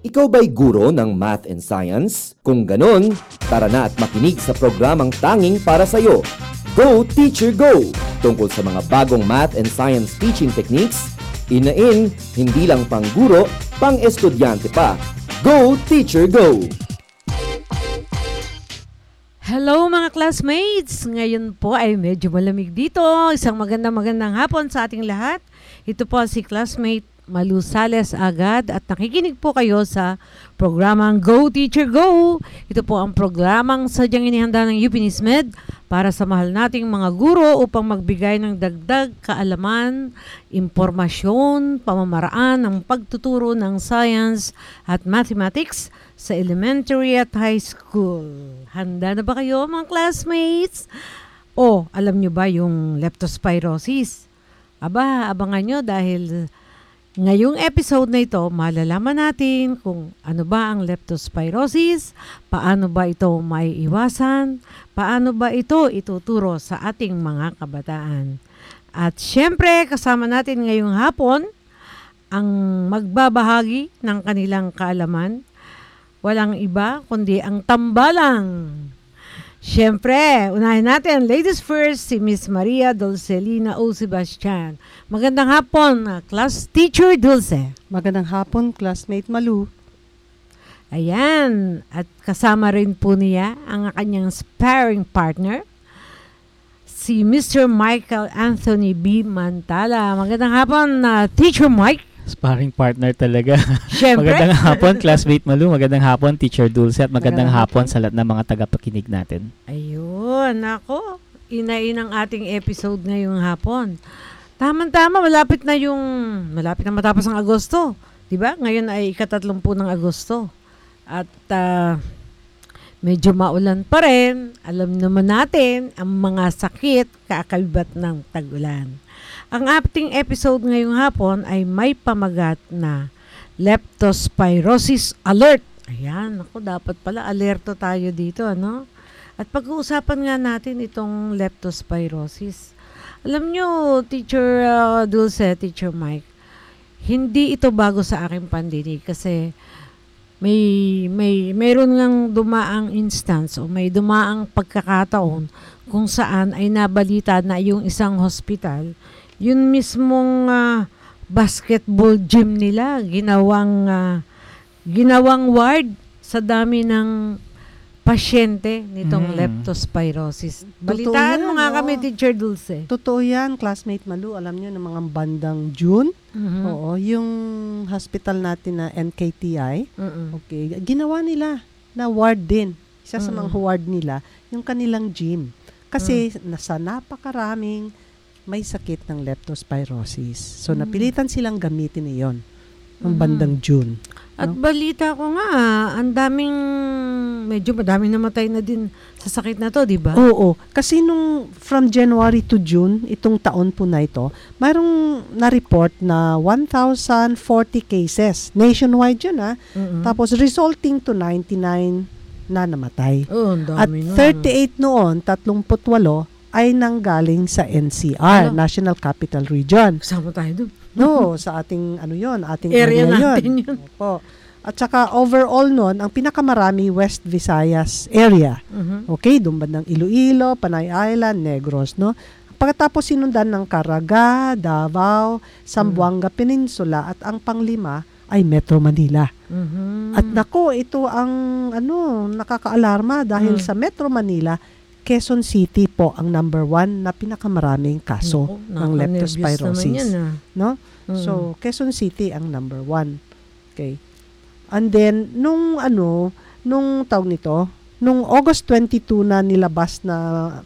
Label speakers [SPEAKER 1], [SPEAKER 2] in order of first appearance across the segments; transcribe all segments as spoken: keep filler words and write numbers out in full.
[SPEAKER 1] Ikaw ba'y guro ng math and science? Kung ganon, tara na at makinig sa programang tanging para sa'yo, Go Teacher Go! Tungkol sa mga bagong math and science teaching techniques, in-in, hindi lang pang guro, pang estudyante pa. Go Teacher Go!
[SPEAKER 2] Hello mga classmates! Ngayon po ay medyo malamig dito. Isang magandang magandang hapon sa ating lahat. Ito po si classmate Malu Sales agad at nakikinig po kayo sa programang Go Teacher Go. Ito po ang programang sadyang inihanda ng U P Nismed para sa mahal nating mga guro upang magbigay ng dagdag kaalaman, impormasyon, pamamaraan ng pagtuturo ng science at mathematics sa elementary at high school. Handa na ba kayo mga classmates? O, alam nyo ba yung leptospirosis? Aba, abangan nyo dahil ngayong episode na ito, malalaman natin kung ano ba ang leptospirosis, paano ba ito maiiwasan, paano ba ito ituturo sa ating mga kabataan. At syempre, kasama natin ngayong hapon ang magbabahagi ng kanilang kaalaman. Walang iba kundi ang tambalang. Siyempre, unahin natin, ladies first, si Miss Maria Dulcelina O. Sebastian. Magandang hapon, class teacher Dulce.
[SPEAKER 3] Magandang hapon, classmate Malu.
[SPEAKER 2] Ayan, at kasama rin po niya ang kanyang sparring partner, si Mister Michael Anthony B. Mantala. Magandang hapon, uh, Teacher Mike.
[SPEAKER 4] Sparring partner talaga.
[SPEAKER 2] Siyempre.
[SPEAKER 4] Magandang hapon, classmate Malu. Magandang hapon, Teacher Dulce. At magandang, magandang hapon, hapon sa lahat ng mga tagapakinig natin.
[SPEAKER 2] Ayun, ako. Inain ang ating episode ngayong hapon. Tama-tama, malapit na yung, malapit na matapos ang Agosto. Diba? Ngayon ay ikatatlumput ng Agosto. At uh, medyo maulan pa rin. Alam naman natin ang mga sakit kaakalbat ng tag-ulan. Ang ating episode ngayong hapon ay may pamagat na leptospirosis alert. Ayan, ako dapat pala alerto tayo dito, ano? At pag-uusapan nga natin itong leptospirosis. Alam nyo, Teacher uh, Dulce, Teacher Mike, hindi ito bago sa aking pandinig kasi may may mayroon lang dumaang instance o may dumaang pagkakataon kung saan ay nabalita na yung isang hospital, yun mismong uh, basketball gym nila, ginawang uh, ginawang ward sa dami ng pasyente nitong mm. leptospirosis. Balitaan mo nga oh. kami, Teacher Dulce.
[SPEAKER 3] Totoo yan, classmate Malu. Alam nyo, ng mga bandang June, mm-hmm. oo, yung hospital natin na N K T I, mm-hmm. okay, ginawa nila na ward din. Isa mm-hmm. sa mga ward nila, yung kanilang gym. Kasi mm-hmm. nasa napakaraming may sakit ng leptospirosis. So, mm. napilitan silang gamitin iyon ng mm. bandang June.
[SPEAKER 2] At
[SPEAKER 3] no?
[SPEAKER 2] balita ko nga, ang daming, medyo madaming namatay na din sa sakit na to, di ba?
[SPEAKER 3] Oo. Kasi nung from January to June, itong taon po na ito, mayroong na-report na one thousand forty cases. Nationwide yun, ha? Mm-hmm. Tapos, resulting to ninety-nine na namatay.
[SPEAKER 2] Oh, ang dami.
[SPEAKER 3] At thirty-eight noon, thirty-eight ay nanggaling sa N C R, ano? National Capital Region.
[SPEAKER 2] Kasama tayo doon.
[SPEAKER 3] No, sa ating ano yon, ating
[SPEAKER 2] area,
[SPEAKER 3] area
[SPEAKER 2] natin
[SPEAKER 3] yun. Opo. At saka overall noon, ang pinakamarami West Visayas area. Uh-huh. Okay, doon bandang Iloilo, Panay Island, Negros, no? Pagkatapos sinundan ng Caraga, Davao, Zamboanga uh-huh. Peninsula at ang panglima ay Metro Manila. Uh-huh. At nako, ito ang ano, nakakaalarma dahil uh-huh. sa Metro Manila, Quezon City po ang number one na pinakamaraming kaso no, ng leptospirosis. Yan, ah. No? Mm. So, Quezon City ang number one. Okay. And then, nung ano, nung tawag nito, nung August twenty-two na nilabas na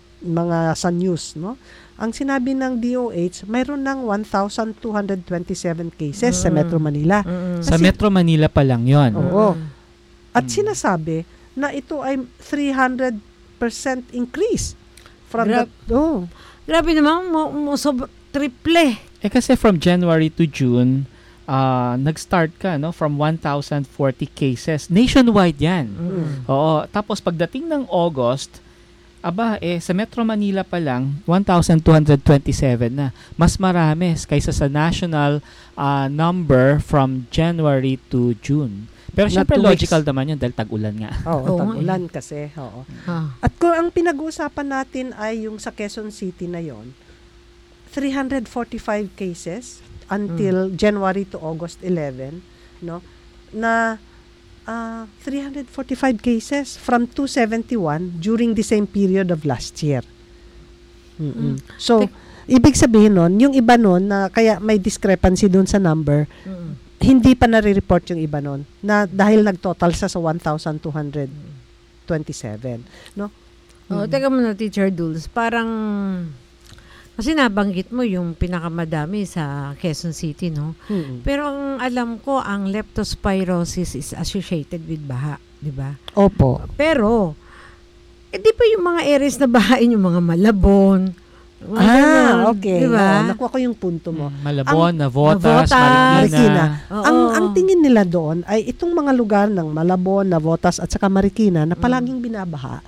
[SPEAKER 3] mga sa news, no? Ang sinabi ng D O H, mayroon ng one thousand two hundred twenty-seven cases mm. sa Metro Manila.
[SPEAKER 4] Mm. Kasi, sa Metro Manila pa lang yon.
[SPEAKER 3] Oo. Mm. At sinasabi na ito ay three hundred percent increase from
[SPEAKER 2] Gra-
[SPEAKER 3] the oh.
[SPEAKER 2] Grabe naman mo, mo so triple.
[SPEAKER 4] Eh kasi from January to June, uh, nag-start ka no from one thousand forty cases nationwide 'yan. Mm. Oo, tapos pagdating ng August, aba eh sa Metro Manila pa lang one thousand two hundred twenty-seven na. Mas marami kaysa sa national uh, number from January to June. Pero
[SPEAKER 3] na
[SPEAKER 4] syempre
[SPEAKER 3] two
[SPEAKER 4] logical
[SPEAKER 3] weeks.
[SPEAKER 4] naman yun dahil tag-ulan nga.
[SPEAKER 3] Oo,
[SPEAKER 2] Oo,
[SPEAKER 3] tag-ulan kasi. Oo.
[SPEAKER 2] Ah.
[SPEAKER 3] At kung ang pinag-uusapan natin ay yung sa Quezon City na yon, three hundred forty-five cases until January to August eleven, no? Na uh, three hundred forty-five cases from two seventy-one during the same period of last year. Mm-mm. So, ibig sabihin nun, yung iba nun na kaya may discrepancy dun sa number,
[SPEAKER 2] Mm.
[SPEAKER 3] hindi pa nare-report yung iba nun na dahil nag-total sa sa one thousand two hundred twenty-seven, no?
[SPEAKER 2] Oh, teka muna, Teacher Dulce. Parang, kasi nabanggit mo yung pinakamadami sa Quezon City, no?
[SPEAKER 3] Mm-mm.
[SPEAKER 2] Pero ang alam ko, ang leptospirosis is associated with baha, di ba?
[SPEAKER 3] Opo.
[SPEAKER 2] Pero, eh di pa yung mga areas na bahain, yung mga Malabon, mga
[SPEAKER 3] Ah,
[SPEAKER 2] ganun,
[SPEAKER 3] okay.
[SPEAKER 2] Di ba?
[SPEAKER 3] Oo, nakuha ko yung punto mo.
[SPEAKER 4] Mm, Malabon, Navotas,
[SPEAKER 2] Navotas,
[SPEAKER 4] Marikina.
[SPEAKER 3] Marikina.
[SPEAKER 2] Oo.
[SPEAKER 3] Ang ang tingin nila doon ay itong mga lugar ng Malabon, Navotas at saka Marikina na palaging binabaha,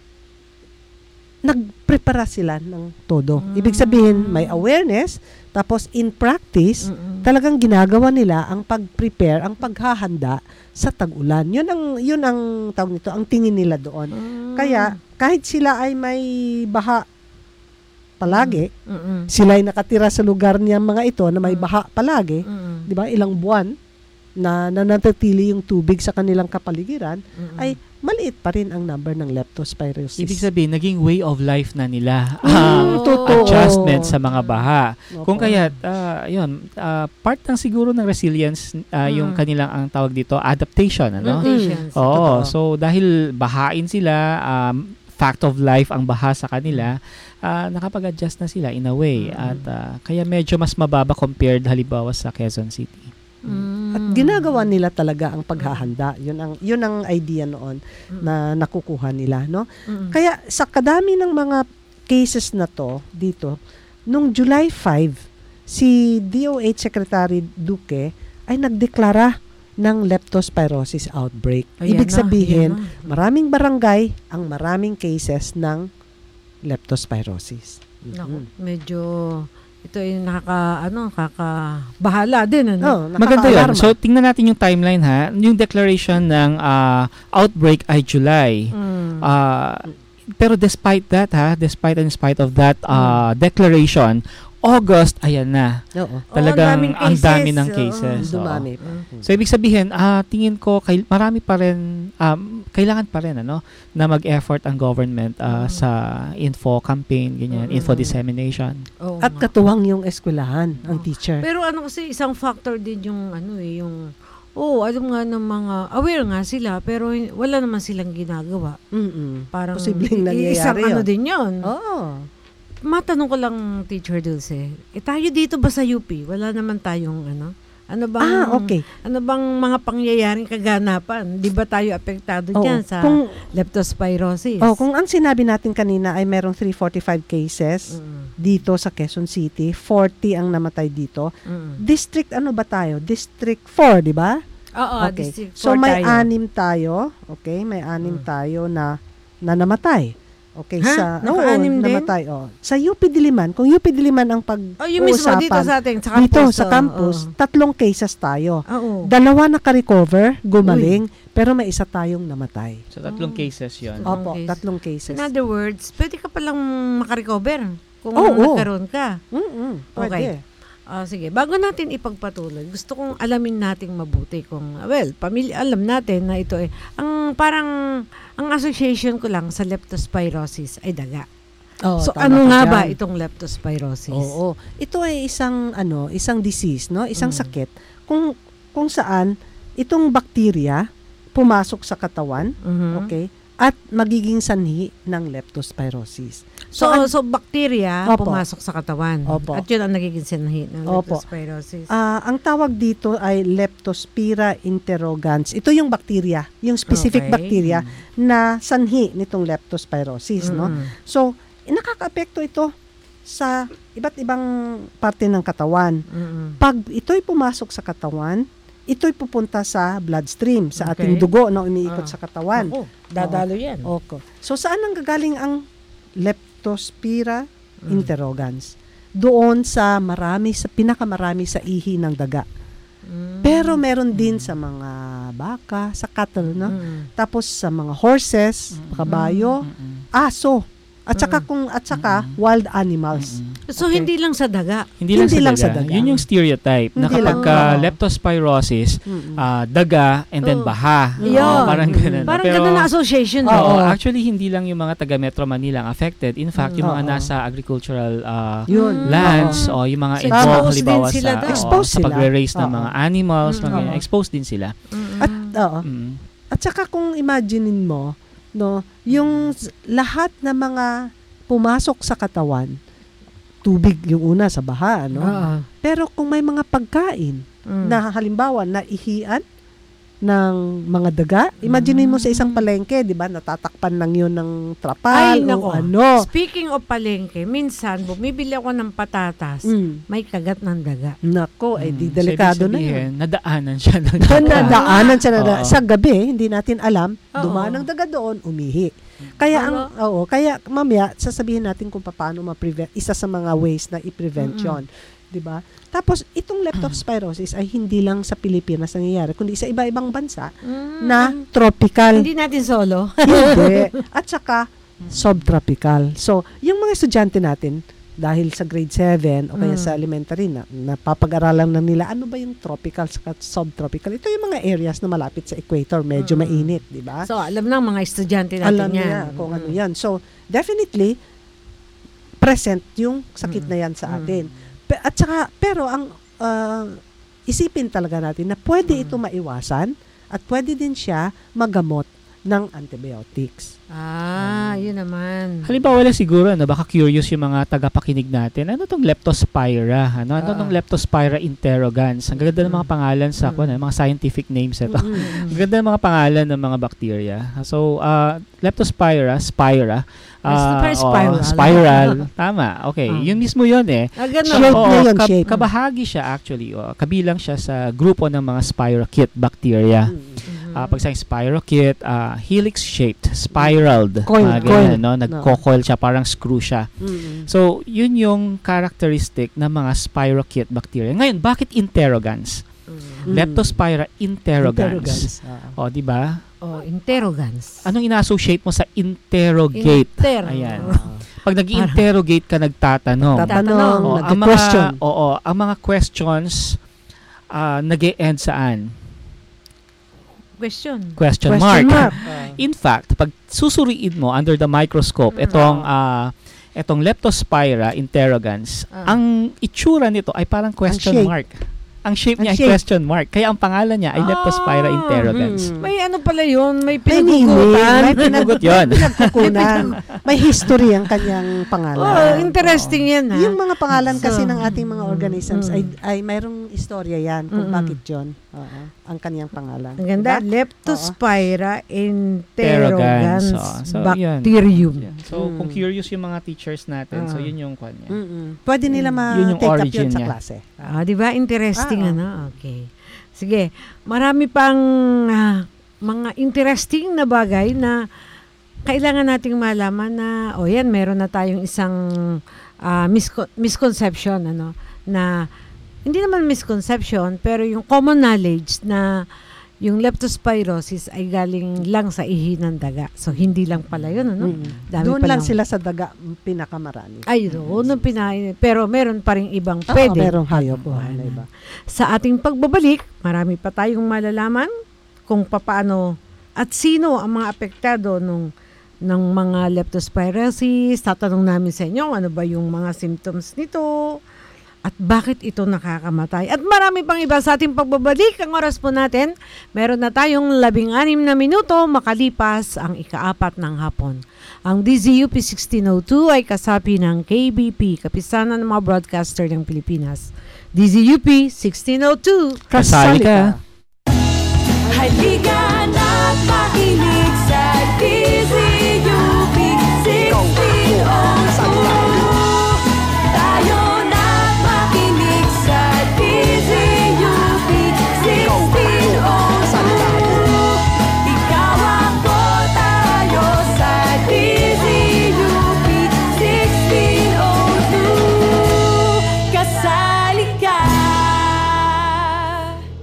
[SPEAKER 3] nagprepara sila ng todo. Ibig sabihin, may awareness, tapos in practice,
[SPEAKER 2] Mm-mm.
[SPEAKER 3] talagang ginagawa nila ang pag-prepare, ang paghahanda sa tag-ulan. Yun ang yun ang tawag nito, ang tingin nila doon.
[SPEAKER 2] Mm.
[SPEAKER 3] Kaya kahit sila ay may baha palagi,
[SPEAKER 2] Mm-mm.
[SPEAKER 3] sila ay nakatira sa lugar niyang mga ito na may
[SPEAKER 2] Mm.
[SPEAKER 3] baha palagi,
[SPEAKER 2] Mm-mm.
[SPEAKER 3] 'di ba? Ilang buwan na nananatili yung tubig sa kanilang kapaligiran,
[SPEAKER 2] Mm-mm.
[SPEAKER 3] ay maliit pa rin ang number ng leptospirosis.
[SPEAKER 4] Ibig sabihin, naging way of life na nila.
[SPEAKER 3] Mm,
[SPEAKER 4] ang
[SPEAKER 3] totoo.
[SPEAKER 4] adjustment sa mga baha.
[SPEAKER 3] Opo.
[SPEAKER 4] Kung kaya, uh, yun, uh, part ng siguro ng resilience, uh, yung
[SPEAKER 2] Mm.
[SPEAKER 4] kanilang, ang tawag dito, adaptation, ano?
[SPEAKER 2] Mutations.
[SPEAKER 4] Oo,
[SPEAKER 3] Totoo.
[SPEAKER 4] so dahil bahain sila, um, fact of life ang baha sa kanila, uh, nakapag-adjust na sila in a way.
[SPEAKER 2] Mm.
[SPEAKER 4] At uh, kaya medyo mas mababa compared halimbawa sa Quezon City.
[SPEAKER 2] Mm.
[SPEAKER 3] At ginagawa nila talaga ang paghahanda. Yun ang yun ang idea noon
[SPEAKER 2] Mm.
[SPEAKER 3] na nakukuha nila, no?
[SPEAKER 2] Mm.
[SPEAKER 3] Kaya sa kadami ng mga cases na to dito, nung July fifth, si D O H Secretary Duque ay nagdeklara ng leptospirosis outbreak.
[SPEAKER 2] Ayan
[SPEAKER 3] Ibig
[SPEAKER 2] na,
[SPEAKER 3] sabihin,
[SPEAKER 2] ayan na.
[SPEAKER 3] maraming barangay ang maraming cases ng leptospirosis.
[SPEAKER 2] Naku,
[SPEAKER 3] Mhm.
[SPEAKER 2] medyo ito yung nakaka ano, kakabahala din ano.
[SPEAKER 3] Oh,
[SPEAKER 4] Maganda yun.
[SPEAKER 3] nakakaalarma.
[SPEAKER 4] So, tingnan natin yung timeline ha. Yung declaration ng uh, outbreak ay July.
[SPEAKER 2] Mm.
[SPEAKER 4] Uh, pero despite that ha, despite and in spite of that
[SPEAKER 2] Mm.
[SPEAKER 4] uh, declaration, August, ayan na.
[SPEAKER 3] Oo.
[SPEAKER 4] Talagang
[SPEAKER 2] daming
[SPEAKER 4] ang dami ng
[SPEAKER 2] cases,
[SPEAKER 4] cases. oo.
[SPEAKER 3] Dumami.
[SPEAKER 2] Mm.
[SPEAKER 4] So, ibig sabihin, ah tingin ko, kay, marami pa rin, um, kailangan pa rin, ano, na mag-effort ang government ah,
[SPEAKER 2] Mm.
[SPEAKER 4] sa info campaign, ganyan,
[SPEAKER 2] Mm.
[SPEAKER 4] info dissemination.
[SPEAKER 2] Oo
[SPEAKER 3] At
[SPEAKER 2] nga.
[SPEAKER 3] katuwang yung eskwelahan, ang
[SPEAKER 2] Oh.
[SPEAKER 3] teacher.
[SPEAKER 2] Pero ano kasi isang factor din yung ano eh, yung oh, alam nga ng mga aware nga sila pero wala naman silang ginagawa.
[SPEAKER 3] Mm-mm.
[SPEAKER 2] Parang
[SPEAKER 3] Posibleng
[SPEAKER 2] i- isang
[SPEAKER 3] nangyayari
[SPEAKER 2] ano
[SPEAKER 3] yun.
[SPEAKER 2] din 'yon.
[SPEAKER 3] Oo.
[SPEAKER 2] Matanong ko lang, Teacher Dulce, eh tayo dito ba sa U P? Wala naman tayong ano? Ano bang
[SPEAKER 3] Ah, okay.
[SPEAKER 2] ano bang mga pangyayaring kaganapan? 'Di ba tayo apektado
[SPEAKER 3] Oo.
[SPEAKER 2] diyan sa
[SPEAKER 3] Kung,
[SPEAKER 2] leptospirosis?
[SPEAKER 3] oh, kung ang sinabi natin kanina ay merong three hundred forty-five cases
[SPEAKER 2] Mm,
[SPEAKER 3] dito sa Quezon City, forty ang namatay dito.
[SPEAKER 2] mm.
[SPEAKER 3] District ano ba tayo? District four, di ba?
[SPEAKER 2] Oo,
[SPEAKER 3] Okay.
[SPEAKER 2] District
[SPEAKER 3] So
[SPEAKER 2] four
[SPEAKER 3] may
[SPEAKER 2] tayo.
[SPEAKER 3] anim tayo, okay? May anim
[SPEAKER 2] Mm.
[SPEAKER 3] tayo na na namatay. Okay,
[SPEAKER 2] Ha?
[SPEAKER 3] sa
[SPEAKER 2] Naka-anim
[SPEAKER 3] oo,
[SPEAKER 2] din?
[SPEAKER 3] namatay, oh. Sa U P Diliman, kung U P Diliman ang pag
[SPEAKER 2] Oh, yung mismo dito sa ating sa campus.
[SPEAKER 3] dito sa
[SPEAKER 2] oh,
[SPEAKER 3] campus, tatlong cases tayo.
[SPEAKER 2] oh. Oo.
[SPEAKER 3] Dalawa naka-recover, gumaling, pero may isa tayong namatay.
[SPEAKER 4] So, tatlong
[SPEAKER 2] Oh.
[SPEAKER 4] cases yon.
[SPEAKER 2] Tatlong
[SPEAKER 3] Opo,
[SPEAKER 2] case.
[SPEAKER 3] tatlong cases.
[SPEAKER 2] In other words, pwede ka palang makarecover kung
[SPEAKER 3] Oo, oo.
[SPEAKER 2] nagkaroon ka.
[SPEAKER 3] Mm-mm,
[SPEAKER 2] Okay.
[SPEAKER 3] pwede.
[SPEAKER 2] Ah, sige, bago natin ipagpatuloy, gusto kong alamin nating mabuti kung, well, pamilya, alam natin na ito eh, ang parang, ang association ko lang sa leptospirosis ay daga.
[SPEAKER 3] Oh,
[SPEAKER 2] so,
[SPEAKER 3] tama
[SPEAKER 2] ano
[SPEAKER 3] ka
[SPEAKER 2] nga
[SPEAKER 3] dyan.
[SPEAKER 2] ba itong leptospirosis?
[SPEAKER 3] Oo. Ito ay isang ano, isang disease, no? Isang
[SPEAKER 2] Mm.
[SPEAKER 3] sakit kung kung saan itong bakterya pumasok sa katawan,
[SPEAKER 2] Mhm.
[SPEAKER 3] okay? At magiging sanhi ng leptospirosis.
[SPEAKER 2] So,
[SPEAKER 3] ang-
[SPEAKER 2] so, bacteria
[SPEAKER 3] Opo.
[SPEAKER 2] pumasok sa katawan.
[SPEAKER 3] Opo.
[SPEAKER 2] At yun ang nagiging sanhi ng
[SPEAKER 3] Opo.
[SPEAKER 2] leptospirosis.
[SPEAKER 3] Ah, ang tawag dito ay Leptospira interrogans. Ito yung bakterya, yung specific
[SPEAKER 2] Okay.
[SPEAKER 3] bakterya na sanhi nitong leptospirosis, no?
[SPEAKER 2] Mm.
[SPEAKER 3] So, eh, nakakaapekto ito sa iba't ibang parte ng katawan.
[SPEAKER 2] Mm-mm.
[SPEAKER 3] Pag ito'y pumasok sa katawan, ito'y pupunta sa bloodstream, sa
[SPEAKER 2] Okay.
[SPEAKER 3] ating dugo na umiikot
[SPEAKER 2] Ah.
[SPEAKER 3] sa katawan.
[SPEAKER 2] Ako, dadalo yan.
[SPEAKER 3] Okay. So, saan ang gagaling ang Leptospira
[SPEAKER 2] Mm.
[SPEAKER 3] interrogans? Doon sa marami, sa pinakamarami sa ihi ng daga.
[SPEAKER 2] Mm.
[SPEAKER 3] Pero meron din sa mga baka, sa cattle, no?
[SPEAKER 2] Mm.
[SPEAKER 3] Tapos sa mga horses, kabayo,
[SPEAKER 4] Mm-mm.
[SPEAKER 3] aso, at saka
[SPEAKER 2] Mm.
[SPEAKER 3] kung at saka
[SPEAKER 4] Mm.
[SPEAKER 3] wild animals.
[SPEAKER 4] Mm-mm.
[SPEAKER 2] So,
[SPEAKER 3] Okay.
[SPEAKER 2] hindi lang sa daga.
[SPEAKER 4] Hindi, lang,
[SPEAKER 3] Hindi
[SPEAKER 4] sa,
[SPEAKER 3] lang
[SPEAKER 4] daga.
[SPEAKER 3] sa daga.
[SPEAKER 4] Yun yung stereotype na
[SPEAKER 3] Hindi
[SPEAKER 4] kapag
[SPEAKER 3] lang.
[SPEAKER 4] ka
[SPEAKER 3] Oo.
[SPEAKER 4] leptospirosis,
[SPEAKER 3] Mm-mm.
[SPEAKER 4] ah, daga and then
[SPEAKER 2] Oo.
[SPEAKER 4] baha.
[SPEAKER 3] Yun.
[SPEAKER 4] Oo, parang ganun.
[SPEAKER 2] Parang
[SPEAKER 4] Pero,
[SPEAKER 2] ganun na association.
[SPEAKER 3] Oo.
[SPEAKER 4] Oo,
[SPEAKER 2] no?
[SPEAKER 4] actually hindi lang yung mga taga Metro Manila ang affected. In fact, yung mga
[SPEAKER 3] Oo.
[SPEAKER 4] nasa agricultural ah,
[SPEAKER 3] Yun.
[SPEAKER 4] lands
[SPEAKER 3] Oo.
[SPEAKER 4] o yung mga
[SPEAKER 2] So,
[SPEAKER 4] involved
[SPEAKER 2] exposed
[SPEAKER 4] halimbawa
[SPEAKER 2] din sila
[SPEAKER 4] sa,
[SPEAKER 2] doon.
[SPEAKER 4] oo,
[SPEAKER 3] Exposed
[SPEAKER 4] sa
[SPEAKER 3] sila.
[SPEAKER 4] pagre-raise ng
[SPEAKER 3] Oo.
[SPEAKER 4] mga animals,
[SPEAKER 2] Mm.
[SPEAKER 4] mga ganyan.
[SPEAKER 3] Oo.
[SPEAKER 4] Exposed din sila.
[SPEAKER 2] Mm.
[SPEAKER 3] At oo.
[SPEAKER 4] Mm.
[SPEAKER 3] At saka kung imaginein mo, no, yung s- lahat ng mga pumasok sa katawan, tubig yung una sa baha, no?
[SPEAKER 2] Oo.
[SPEAKER 3] Pero kung may mga pagkain
[SPEAKER 2] Mm.
[SPEAKER 3] na halimbawa na ihian ng mga daga, imagine mo sa isang palengke, 'di ba? Natatakpan lang 'yun ng trapal
[SPEAKER 2] Ay,
[SPEAKER 3] o
[SPEAKER 2] nako.
[SPEAKER 3] ano.
[SPEAKER 2] Speaking of palengke, minsan bumibili ako ng patatas,
[SPEAKER 3] Mm.
[SPEAKER 2] may kagat ng daga.
[SPEAKER 3] Nako, eh di
[SPEAKER 4] Mm.
[SPEAKER 3] delikado
[SPEAKER 4] So, ibig
[SPEAKER 3] na 'yun.
[SPEAKER 4] sabihin, nadaanan siya ng
[SPEAKER 3] Doon na daanan siya na
[SPEAKER 4] Oo.
[SPEAKER 3] sa gabi, hindi natin alam,
[SPEAKER 2] Oo.
[SPEAKER 3] dumaan ang daga doon, umihi. Kaya ang oo, kaya mamaya sasabihin natin kung paano ma-prevent, isa sa mga ways na i-prevent
[SPEAKER 2] Mm-mm.
[SPEAKER 3] 'yon, 'di ba? Tapos itong leptospirosis ay hindi lang sa Pilipinas nangyayari, kundi sa iba-ibang bansa
[SPEAKER 2] Mm.
[SPEAKER 3] na tropical.
[SPEAKER 2] Hindi natin solo.
[SPEAKER 3] Hindi. At saka subtropical. So, yung mga estudyante natin dahil sa grade seven o kaya
[SPEAKER 2] Mm.
[SPEAKER 3] sa elementary na napapag-aralan na nila ano ba yung tropical at subtropical. Ito yung mga areas na malapit sa equator, medyo
[SPEAKER 2] Mm.
[SPEAKER 3] mainit, di ba?
[SPEAKER 2] So, alam ng mga estudyante natin
[SPEAKER 3] Alam
[SPEAKER 2] yan.
[SPEAKER 3] niya kung ano
[SPEAKER 2] Mm.
[SPEAKER 3] yan. So, definitely present yung sakit
[SPEAKER 2] Mm.
[SPEAKER 3] na yan sa
[SPEAKER 2] Mm.
[SPEAKER 3] atin. Pe- At saka, pero ang uh, isipin talaga natin na pwede
[SPEAKER 2] Mm.
[SPEAKER 3] ito maiwasan at pwede din siya magamot ng antibiotics.
[SPEAKER 2] Ah, yun naman.
[SPEAKER 4] Halimbawa lang siguro, ano, baka curious yung mga tagapakinig natin. Ano tong Leptospira? Ano, ano
[SPEAKER 3] Ah.
[SPEAKER 4] tong Leptospira interrogans? Ang ganda ng mga pangalan sa,
[SPEAKER 2] Mm.
[SPEAKER 4] ano, mga scientific names ito.
[SPEAKER 3] Mm.
[SPEAKER 4] Ang ganda ng mga pangalan ng mga bacteria. So, uh, Leptospira, spira, ah,
[SPEAKER 2] Basta
[SPEAKER 4] oh,
[SPEAKER 2] spiral.
[SPEAKER 4] spiral. Tama. Okay.
[SPEAKER 2] Ah.
[SPEAKER 4] Yun mismo yun eh.
[SPEAKER 2] Ah, ganun.
[SPEAKER 3] Shape
[SPEAKER 4] Oo,
[SPEAKER 3] na yun,
[SPEAKER 4] kab-
[SPEAKER 3] shape.
[SPEAKER 4] kabahagi siya actually. Oh, kabilang siya sa grupo ng mga spirochete bacteria.
[SPEAKER 3] Mm.
[SPEAKER 4] Ah, pag sa spirochete, ah, helix-shaped, spiraled.
[SPEAKER 3] Coil,
[SPEAKER 4] mga
[SPEAKER 3] coil.
[SPEAKER 4] ganyan, no? Nagko-coil siya, parang screw siya.
[SPEAKER 3] Mm.
[SPEAKER 4] So, yun yung characteristic ng mga spirochete bacteria. Ngayon, bakit interrogans?
[SPEAKER 2] Mm.
[SPEAKER 4] Leptospira interrogans.
[SPEAKER 3] Interrogans. Ah.
[SPEAKER 4] O, di ba?
[SPEAKER 2] Oh, interrogans.
[SPEAKER 4] Anong ina-associate mo sa interrogate?
[SPEAKER 2] Inter.
[SPEAKER 4] Ayan. Pag nag-interrogate ka, nagtatanong.
[SPEAKER 3] Tatanong,
[SPEAKER 4] Oo, ang
[SPEAKER 3] nag-question.
[SPEAKER 4] mga, oo, ang mga questions ah, nag-e-end saan?
[SPEAKER 2] Question.
[SPEAKER 4] Question,
[SPEAKER 3] Question
[SPEAKER 4] mark.
[SPEAKER 3] mark.
[SPEAKER 4] In fact, pag susuriin mo under the microscope,
[SPEAKER 2] Mm.
[SPEAKER 4] itong ah, itong Leptospira interrogans,
[SPEAKER 2] Ah.
[SPEAKER 4] ang itsura nito ay parang question
[SPEAKER 3] shape.
[SPEAKER 4] mark. Ang shape
[SPEAKER 3] Ang
[SPEAKER 4] niya ay
[SPEAKER 3] shape.
[SPEAKER 4] question mark. Kaya ang pangalan niya ay Leptospira
[SPEAKER 2] Ah,
[SPEAKER 4] interrogans.
[SPEAKER 3] hmm.
[SPEAKER 2] May ano pala yun? May
[SPEAKER 3] May
[SPEAKER 2] pinagugutan.
[SPEAKER 3] May
[SPEAKER 4] Pinagot yun.
[SPEAKER 3] pinagkukunan. May history ang kanyang pangalan.
[SPEAKER 2] Oh, interesting yan ha.
[SPEAKER 3] Yung mga pangalan kasi
[SPEAKER 2] So,
[SPEAKER 3] ng ating mga organisms
[SPEAKER 2] mm.
[SPEAKER 3] ay ay mayroong istorya yan kung
[SPEAKER 2] Mm-mm.
[SPEAKER 3] bakit yun. Oo, ang kanyang pangalan.
[SPEAKER 2] Ang ganda.
[SPEAKER 3] Diba?
[SPEAKER 2] Leptospira
[SPEAKER 4] Interrogans.
[SPEAKER 2] interrogans
[SPEAKER 4] Oh, so, yun.
[SPEAKER 2] bacterium.
[SPEAKER 4] So,
[SPEAKER 3] Mm.
[SPEAKER 4] kung curious yung mga teachers natin, so
[SPEAKER 2] Ah.
[SPEAKER 4] yun yung kwan niya.
[SPEAKER 3] Mm-mm. Pwede nila
[SPEAKER 4] Yun yung
[SPEAKER 3] ma-take up
[SPEAKER 4] origin
[SPEAKER 3] yun sa
[SPEAKER 4] niya.
[SPEAKER 3] klase.
[SPEAKER 2] Ah, di ba? Interesting
[SPEAKER 3] Ah, ah.
[SPEAKER 2] ano? Okay. Sige. Marami pang ah, mga interesting na bagay na kailangan nating malaman na o yan, meron na tayong isang ah, misco- misconception ano na hindi naman misconception pero yung common knowledge na yung leptospirosis ay galing lang sa ihi ng daga. So hindi lang pala yun ano.
[SPEAKER 3] Mm.
[SPEAKER 2] Dami
[SPEAKER 3] Doon
[SPEAKER 2] pa
[SPEAKER 3] lang
[SPEAKER 2] lang.
[SPEAKER 3] sila sa daga mm, pinakamarami.
[SPEAKER 2] Ay, doon ang pinain. Pero meron pa rin ibang
[SPEAKER 3] Oo,
[SPEAKER 2] pwede.
[SPEAKER 3] merong hayop po.
[SPEAKER 2] Ano.
[SPEAKER 3] na iba.
[SPEAKER 2] Sa ating pagbabalik, marami pa tayong malalaman kung papaano at sino ang mga apektado nung ng mga leptospirosis. Tatanong namin sa inyo ano ba yung mga symptoms nito at bakit ito nakakamatay. At marami pang iba sa ating pagbabalik. Ang oras po natin, meron na tayong labing anim na minuto makalipas ang ikaapat ng hapon. Ang D Z U P sixteen oh two ay kasapi ng K B P, Kapisanan ng mga Broadcaster ng Pilipinas. D Z U P sixteen oh two.
[SPEAKER 4] Kasali ka.
[SPEAKER 5] Halika na't makinig sa D Z U P sixteen oh two. Tayo na't makinig sa D Z U P sixteen oh two. Ikaw ako, tayo sa D Z U P sixteen oh two. Kasali ka.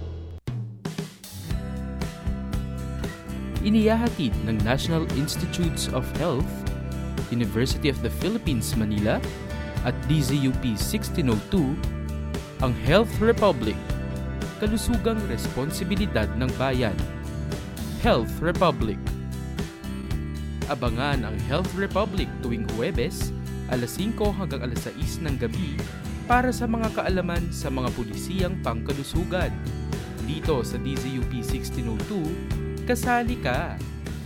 [SPEAKER 6] inihahatid ng National Institutes of Health, University of the Philippines, Manila, at D Z U P sixteen oh two, ang Health Republic, kalusugang responsibilidad ng bayan. Health Republic. Abangan ang Health Republic tuwing Huwebes, alas singko hanggang alas sais ng gabi para sa mga kaalaman sa mga pulisiyang pangkalusugan. Dito sa D Z U P sixteen oh two, kasali ka!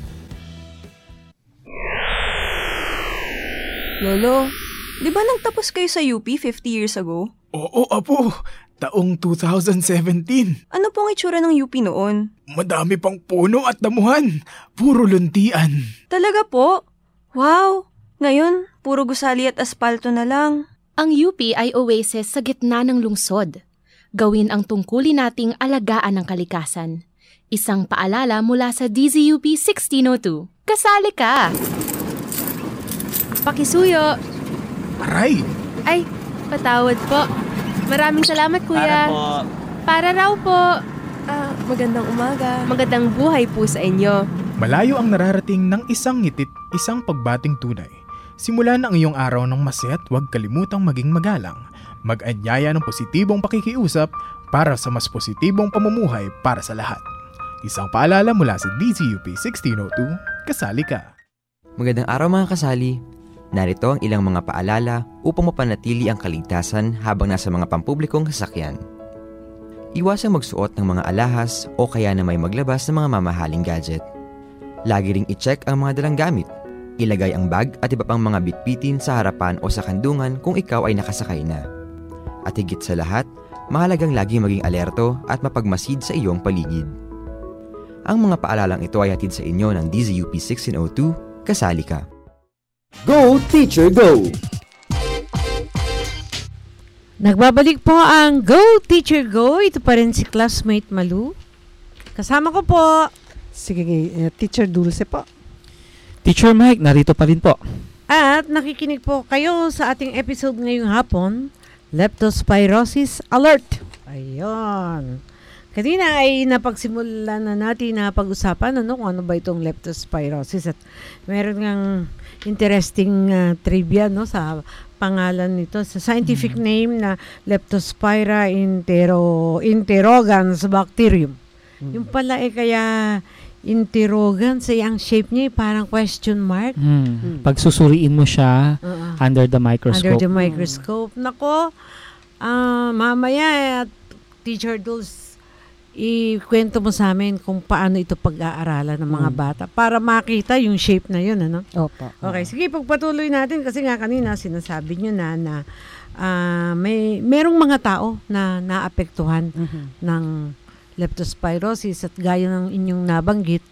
[SPEAKER 7] Lolo, di ba nagtapos kayo sa U P fifty years ago?
[SPEAKER 8] Oo, apo. Taong two thousand seventeen.
[SPEAKER 7] Ano pong itsura ng U P noon?
[SPEAKER 8] Madami pang puno at damuhan. Puro luntian.
[SPEAKER 7] Talaga po? Wow! Ngayon, puro gusali at aspalto na lang.
[SPEAKER 9] Ang U P ay oasis sa gitna ng lungsod. Gawin ang tungkulin nating alagaan ng kalikasan. Isang paalala mula sa D Z U P sixteen oh two. Kasali ka! Pakisuyo!
[SPEAKER 8] Aray!
[SPEAKER 9] Ay, patawad po. Maraming salamat, kuya.
[SPEAKER 10] Para po.
[SPEAKER 9] Para raw po.
[SPEAKER 7] Ah, magandang umaga.
[SPEAKER 9] Magandang buhay po sa inyo.
[SPEAKER 8] Malayo ang nararating ng isang ngitit, isang pagbating tunay. Simula na ang iyong araw ng masaya at huwag kalimutang maging magalang. Mag-anyaya ng positibong pakikiusap para sa mas positibong pamumuhay para sa lahat. Isang paalala mula sa D Z U P sixteen oh two, kasali ka.
[SPEAKER 11] Magandang araw mga kasali. Narito ang ilang mga paalala upang mapanatili ang kaligtasan habang nasa mga pampublikong sasakyan. Iwasang magsuot ng mga alahas o kaya na may maglabas ng mga mamahaling gadget. Lagi ring i-check ang mga dalang gamit. Ilagay ang bag at iba pang mga bitbitin sa harapan o sa kandungan kung ikaw ay nakasakay na. At higit sa lahat, mahalagang lagi maging alerto at mapagmasid sa iyong paligid. Ang mga paalalang ito ay hatid sa inyo ng D Z U P sixteen oh two, kasali ka.
[SPEAKER 1] Go Teacher Go!
[SPEAKER 2] Nagbabalik po ang Go Teacher Go. Ito pa rin si classmate Malu. Kasama ko po.
[SPEAKER 3] Sige, uh, Teacher Dulce po.
[SPEAKER 4] Teacher Mike, narito pa rin po.
[SPEAKER 2] At nakikinig po kayo sa ating episode ngayong hapon, Leptospirosis Alert. Ayun. Kanina ay napagsimulan na natin na pag-usapan ano, kung ano ba itong leptospirosis. At meron ngang interesting uh, trivia no, sa pangalan nito. Sa scientific mm-hmm. name na Leptospira intero, interrogans bacterium. Mm-hmm. Yung pala eh kaya interrogans, eh, ang shape niya eh, parang question mark.
[SPEAKER 4] Mm. Mm. Pag susuriin mo siya uh-uh. under the microscope.
[SPEAKER 2] Under the microscope. Mm. Nako, uh, mamaya, uh, Teacher Dulce, ikwento mo sa amin kung paano ito pag-aaralan ng mga hmm. bata para makita yung shape na yun, ano?
[SPEAKER 3] Opo.
[SPEAKER 2] Okay, sige, pagpatuloy natin kasi nga kanina sinasabi nyo na na uh, may merong mga tao na naapektuhan mm-hmm. ng leptospirosis at gaya ng inyong nabanggit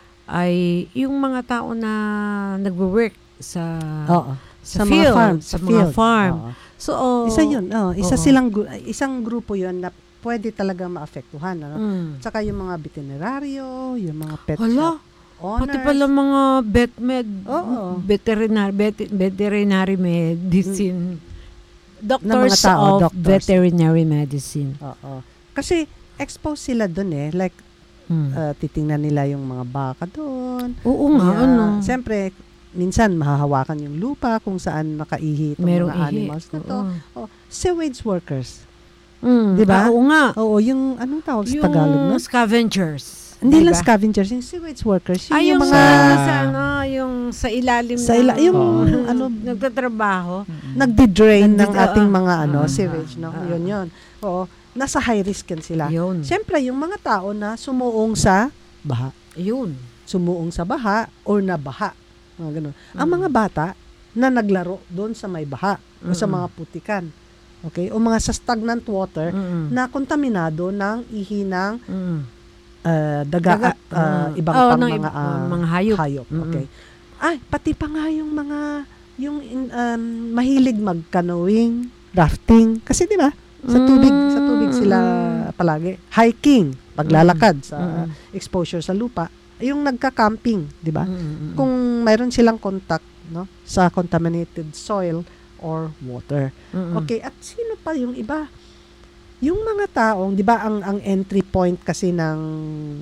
[SPEAKER 2] ay yung mga tao na nagwo-work sa
[SPEAKER 3] Oo.
[SPEAKER 2] sa, sa
[SPEAKER 3] field,
[SPEAKER 2] field,
[SPEAKER 3] farm,
[SPEAKER 2] sa,
[SPEAKER 3] sa
[SPEAKER 2] mga
[SPEAKER 3] field.
[SPEAKER 2] farm.
[SPEAKER 3] Oo.
[SPEAKER 2] So, oh,
[SPEAKER 3] isa yun, oh, isa
[SPEAKER 2] oo.
[SPEAKER 3] silang isang grupo yun na pwede talaga maapektuhan. Ano?
[SPEAKER 2] Mm.
[SPEAKER 3] Tsaka yung mga veterinaryo, yung mga pet
[SPEAKER 2] Hala,
[SPEAKER 3] shop owners.
[SPEAKER 2] pati pala mga vet med,
[SPEAKER 3] Oo.
[SPEAKER 2] veterinary, vet, veterinary medicine,
[SPEAKER 3] Mm.
[SPEAKER 2] doctors
[SPEAKER 3] mga tao,
[SPEAKER 2] of
[SPEAKER 3] doctors.
[SPEAKER 2] veterinary medicine.
[SPEAKER 3] Oo. Kasi exposed sila dun eh. Like,
[SPEAKER 2] Mm.
[SPEAKER 3] uh, titingnan nila yung mga baka doon.
[SPEAKER 2] Oo nga,
[SPEAKER 3] Yeah.
[SPEAKER 2] ano.
[SPEAKER 3] Siyempre, minsan mahahawakan yung lupa kung saan nakaihi itong
[SPEAKER 2] Merong
[SPEAKER 3] mga
[SPEAKER 2] ihi.
[SPEAKER 3] animals na to.
[SPEAKER 2] Oo.
[SPEAKER 3] Oh, sewage workers.
[SPEAKER 2] Mm,
[SPEAKER 3] Di ba?
[SPEAKER 2] ah, Oo nga.
[SPEAKER 3] Oo, yung anong tawag sa
[SPEAKER 2] Yung
[SPEAKER 3] Tagalog no?
[SPEAKER 2] scavengers.
[SPEAKER 3] Hindi
[SPEAKER 2] diba?
[SPEAKER 3] lang scavengers, yung sewage workers. Yung,
[SPEAKER 2] Ay, yung,
[SPEAKER 3] yung mga...
[SPEAKER 2] sa, sa, ano, yung sa ilalim
[SPEAKER 3] Sa
[SPEAKER 2] ng-
[SPEAKER 3] ila- yung,
[SPEAKER 2] Oo.
[SPEAKER 3] ano,
[SPEAKER 2] nagtatrabaho.
[SPEAKER 3] nagdi-drain ng
[SPEAKER 2] Nagdi-
[SPEAKER 3] ating
[SPEAKER 2] oo.
[SPEAKER 3] mga ano
[SPEAKER 2] Oo.
[SPEAKER 3] sewage, no?
[SPEAKER 2] Oo.
[SPEAKER 3] Yun, yun. Oo, nasa high risk yan sila.
[SPEAKER 2] Yun.
[SPEAKER 3] Siyempre, yung mga tao na sumuong sa baha.
[SPEAKER 2] Yun.
[SPEAKER 3] Sumuong sa baha or nabaha. Mga ganun. Ang
[SPEAKER 2] Mm.
[SPEAKER 3] mga bata na naglaro doon sa may baha o sa
[SPEAKER 2] Mm-mm.
[SPEAKER 3] mga putikan. Okay? O mga sa stagnant water
[SPEAKER 2] Mm-mm.
[SPEAKER 3] na kontaminado ng ihi ng
[SPEAKER 2] Mm.
[SPEAKER 3] uh, daga,
[SPEAKER 2] Daga.
[SPEAKER 3] at uh,
[SPEAKER 2] Mm.
[SPEAKER 3] ibang
[SPEAKER 2] Oh,
[SPEAKER 3] pang
[SPEAKER 2] ng
[SPEAKER 3] mga
[SPEAKER 2] ib-
[SPEAKER 3] ah,
[SPEAKER 2] mga hayop. Mm-mm.
[SPEAKER 3] Okay. Ay, pati pa nga yung mga yung in- um, mahilig mag-canoeing, rafting. Kasi di ba? Sa tubig, sa tubig sila palagi. Hiking, paglalakad sa
[SPEAKER 2] Mm-mm.
[SPEAKER 3] exposure sa lupa. Yung nagka-camping, di ba?
[SPEAKER 2] Mm-mm.
[SPEAKER 3] Kung mayroon silang contact no sa contaminated soil or water.
[SPEAKER 2] Mm-mm.
[SPEAKER 3] Okay, at sino pa yung iba? Yung mga taong, 'di ba, ang ang entry point kasi ng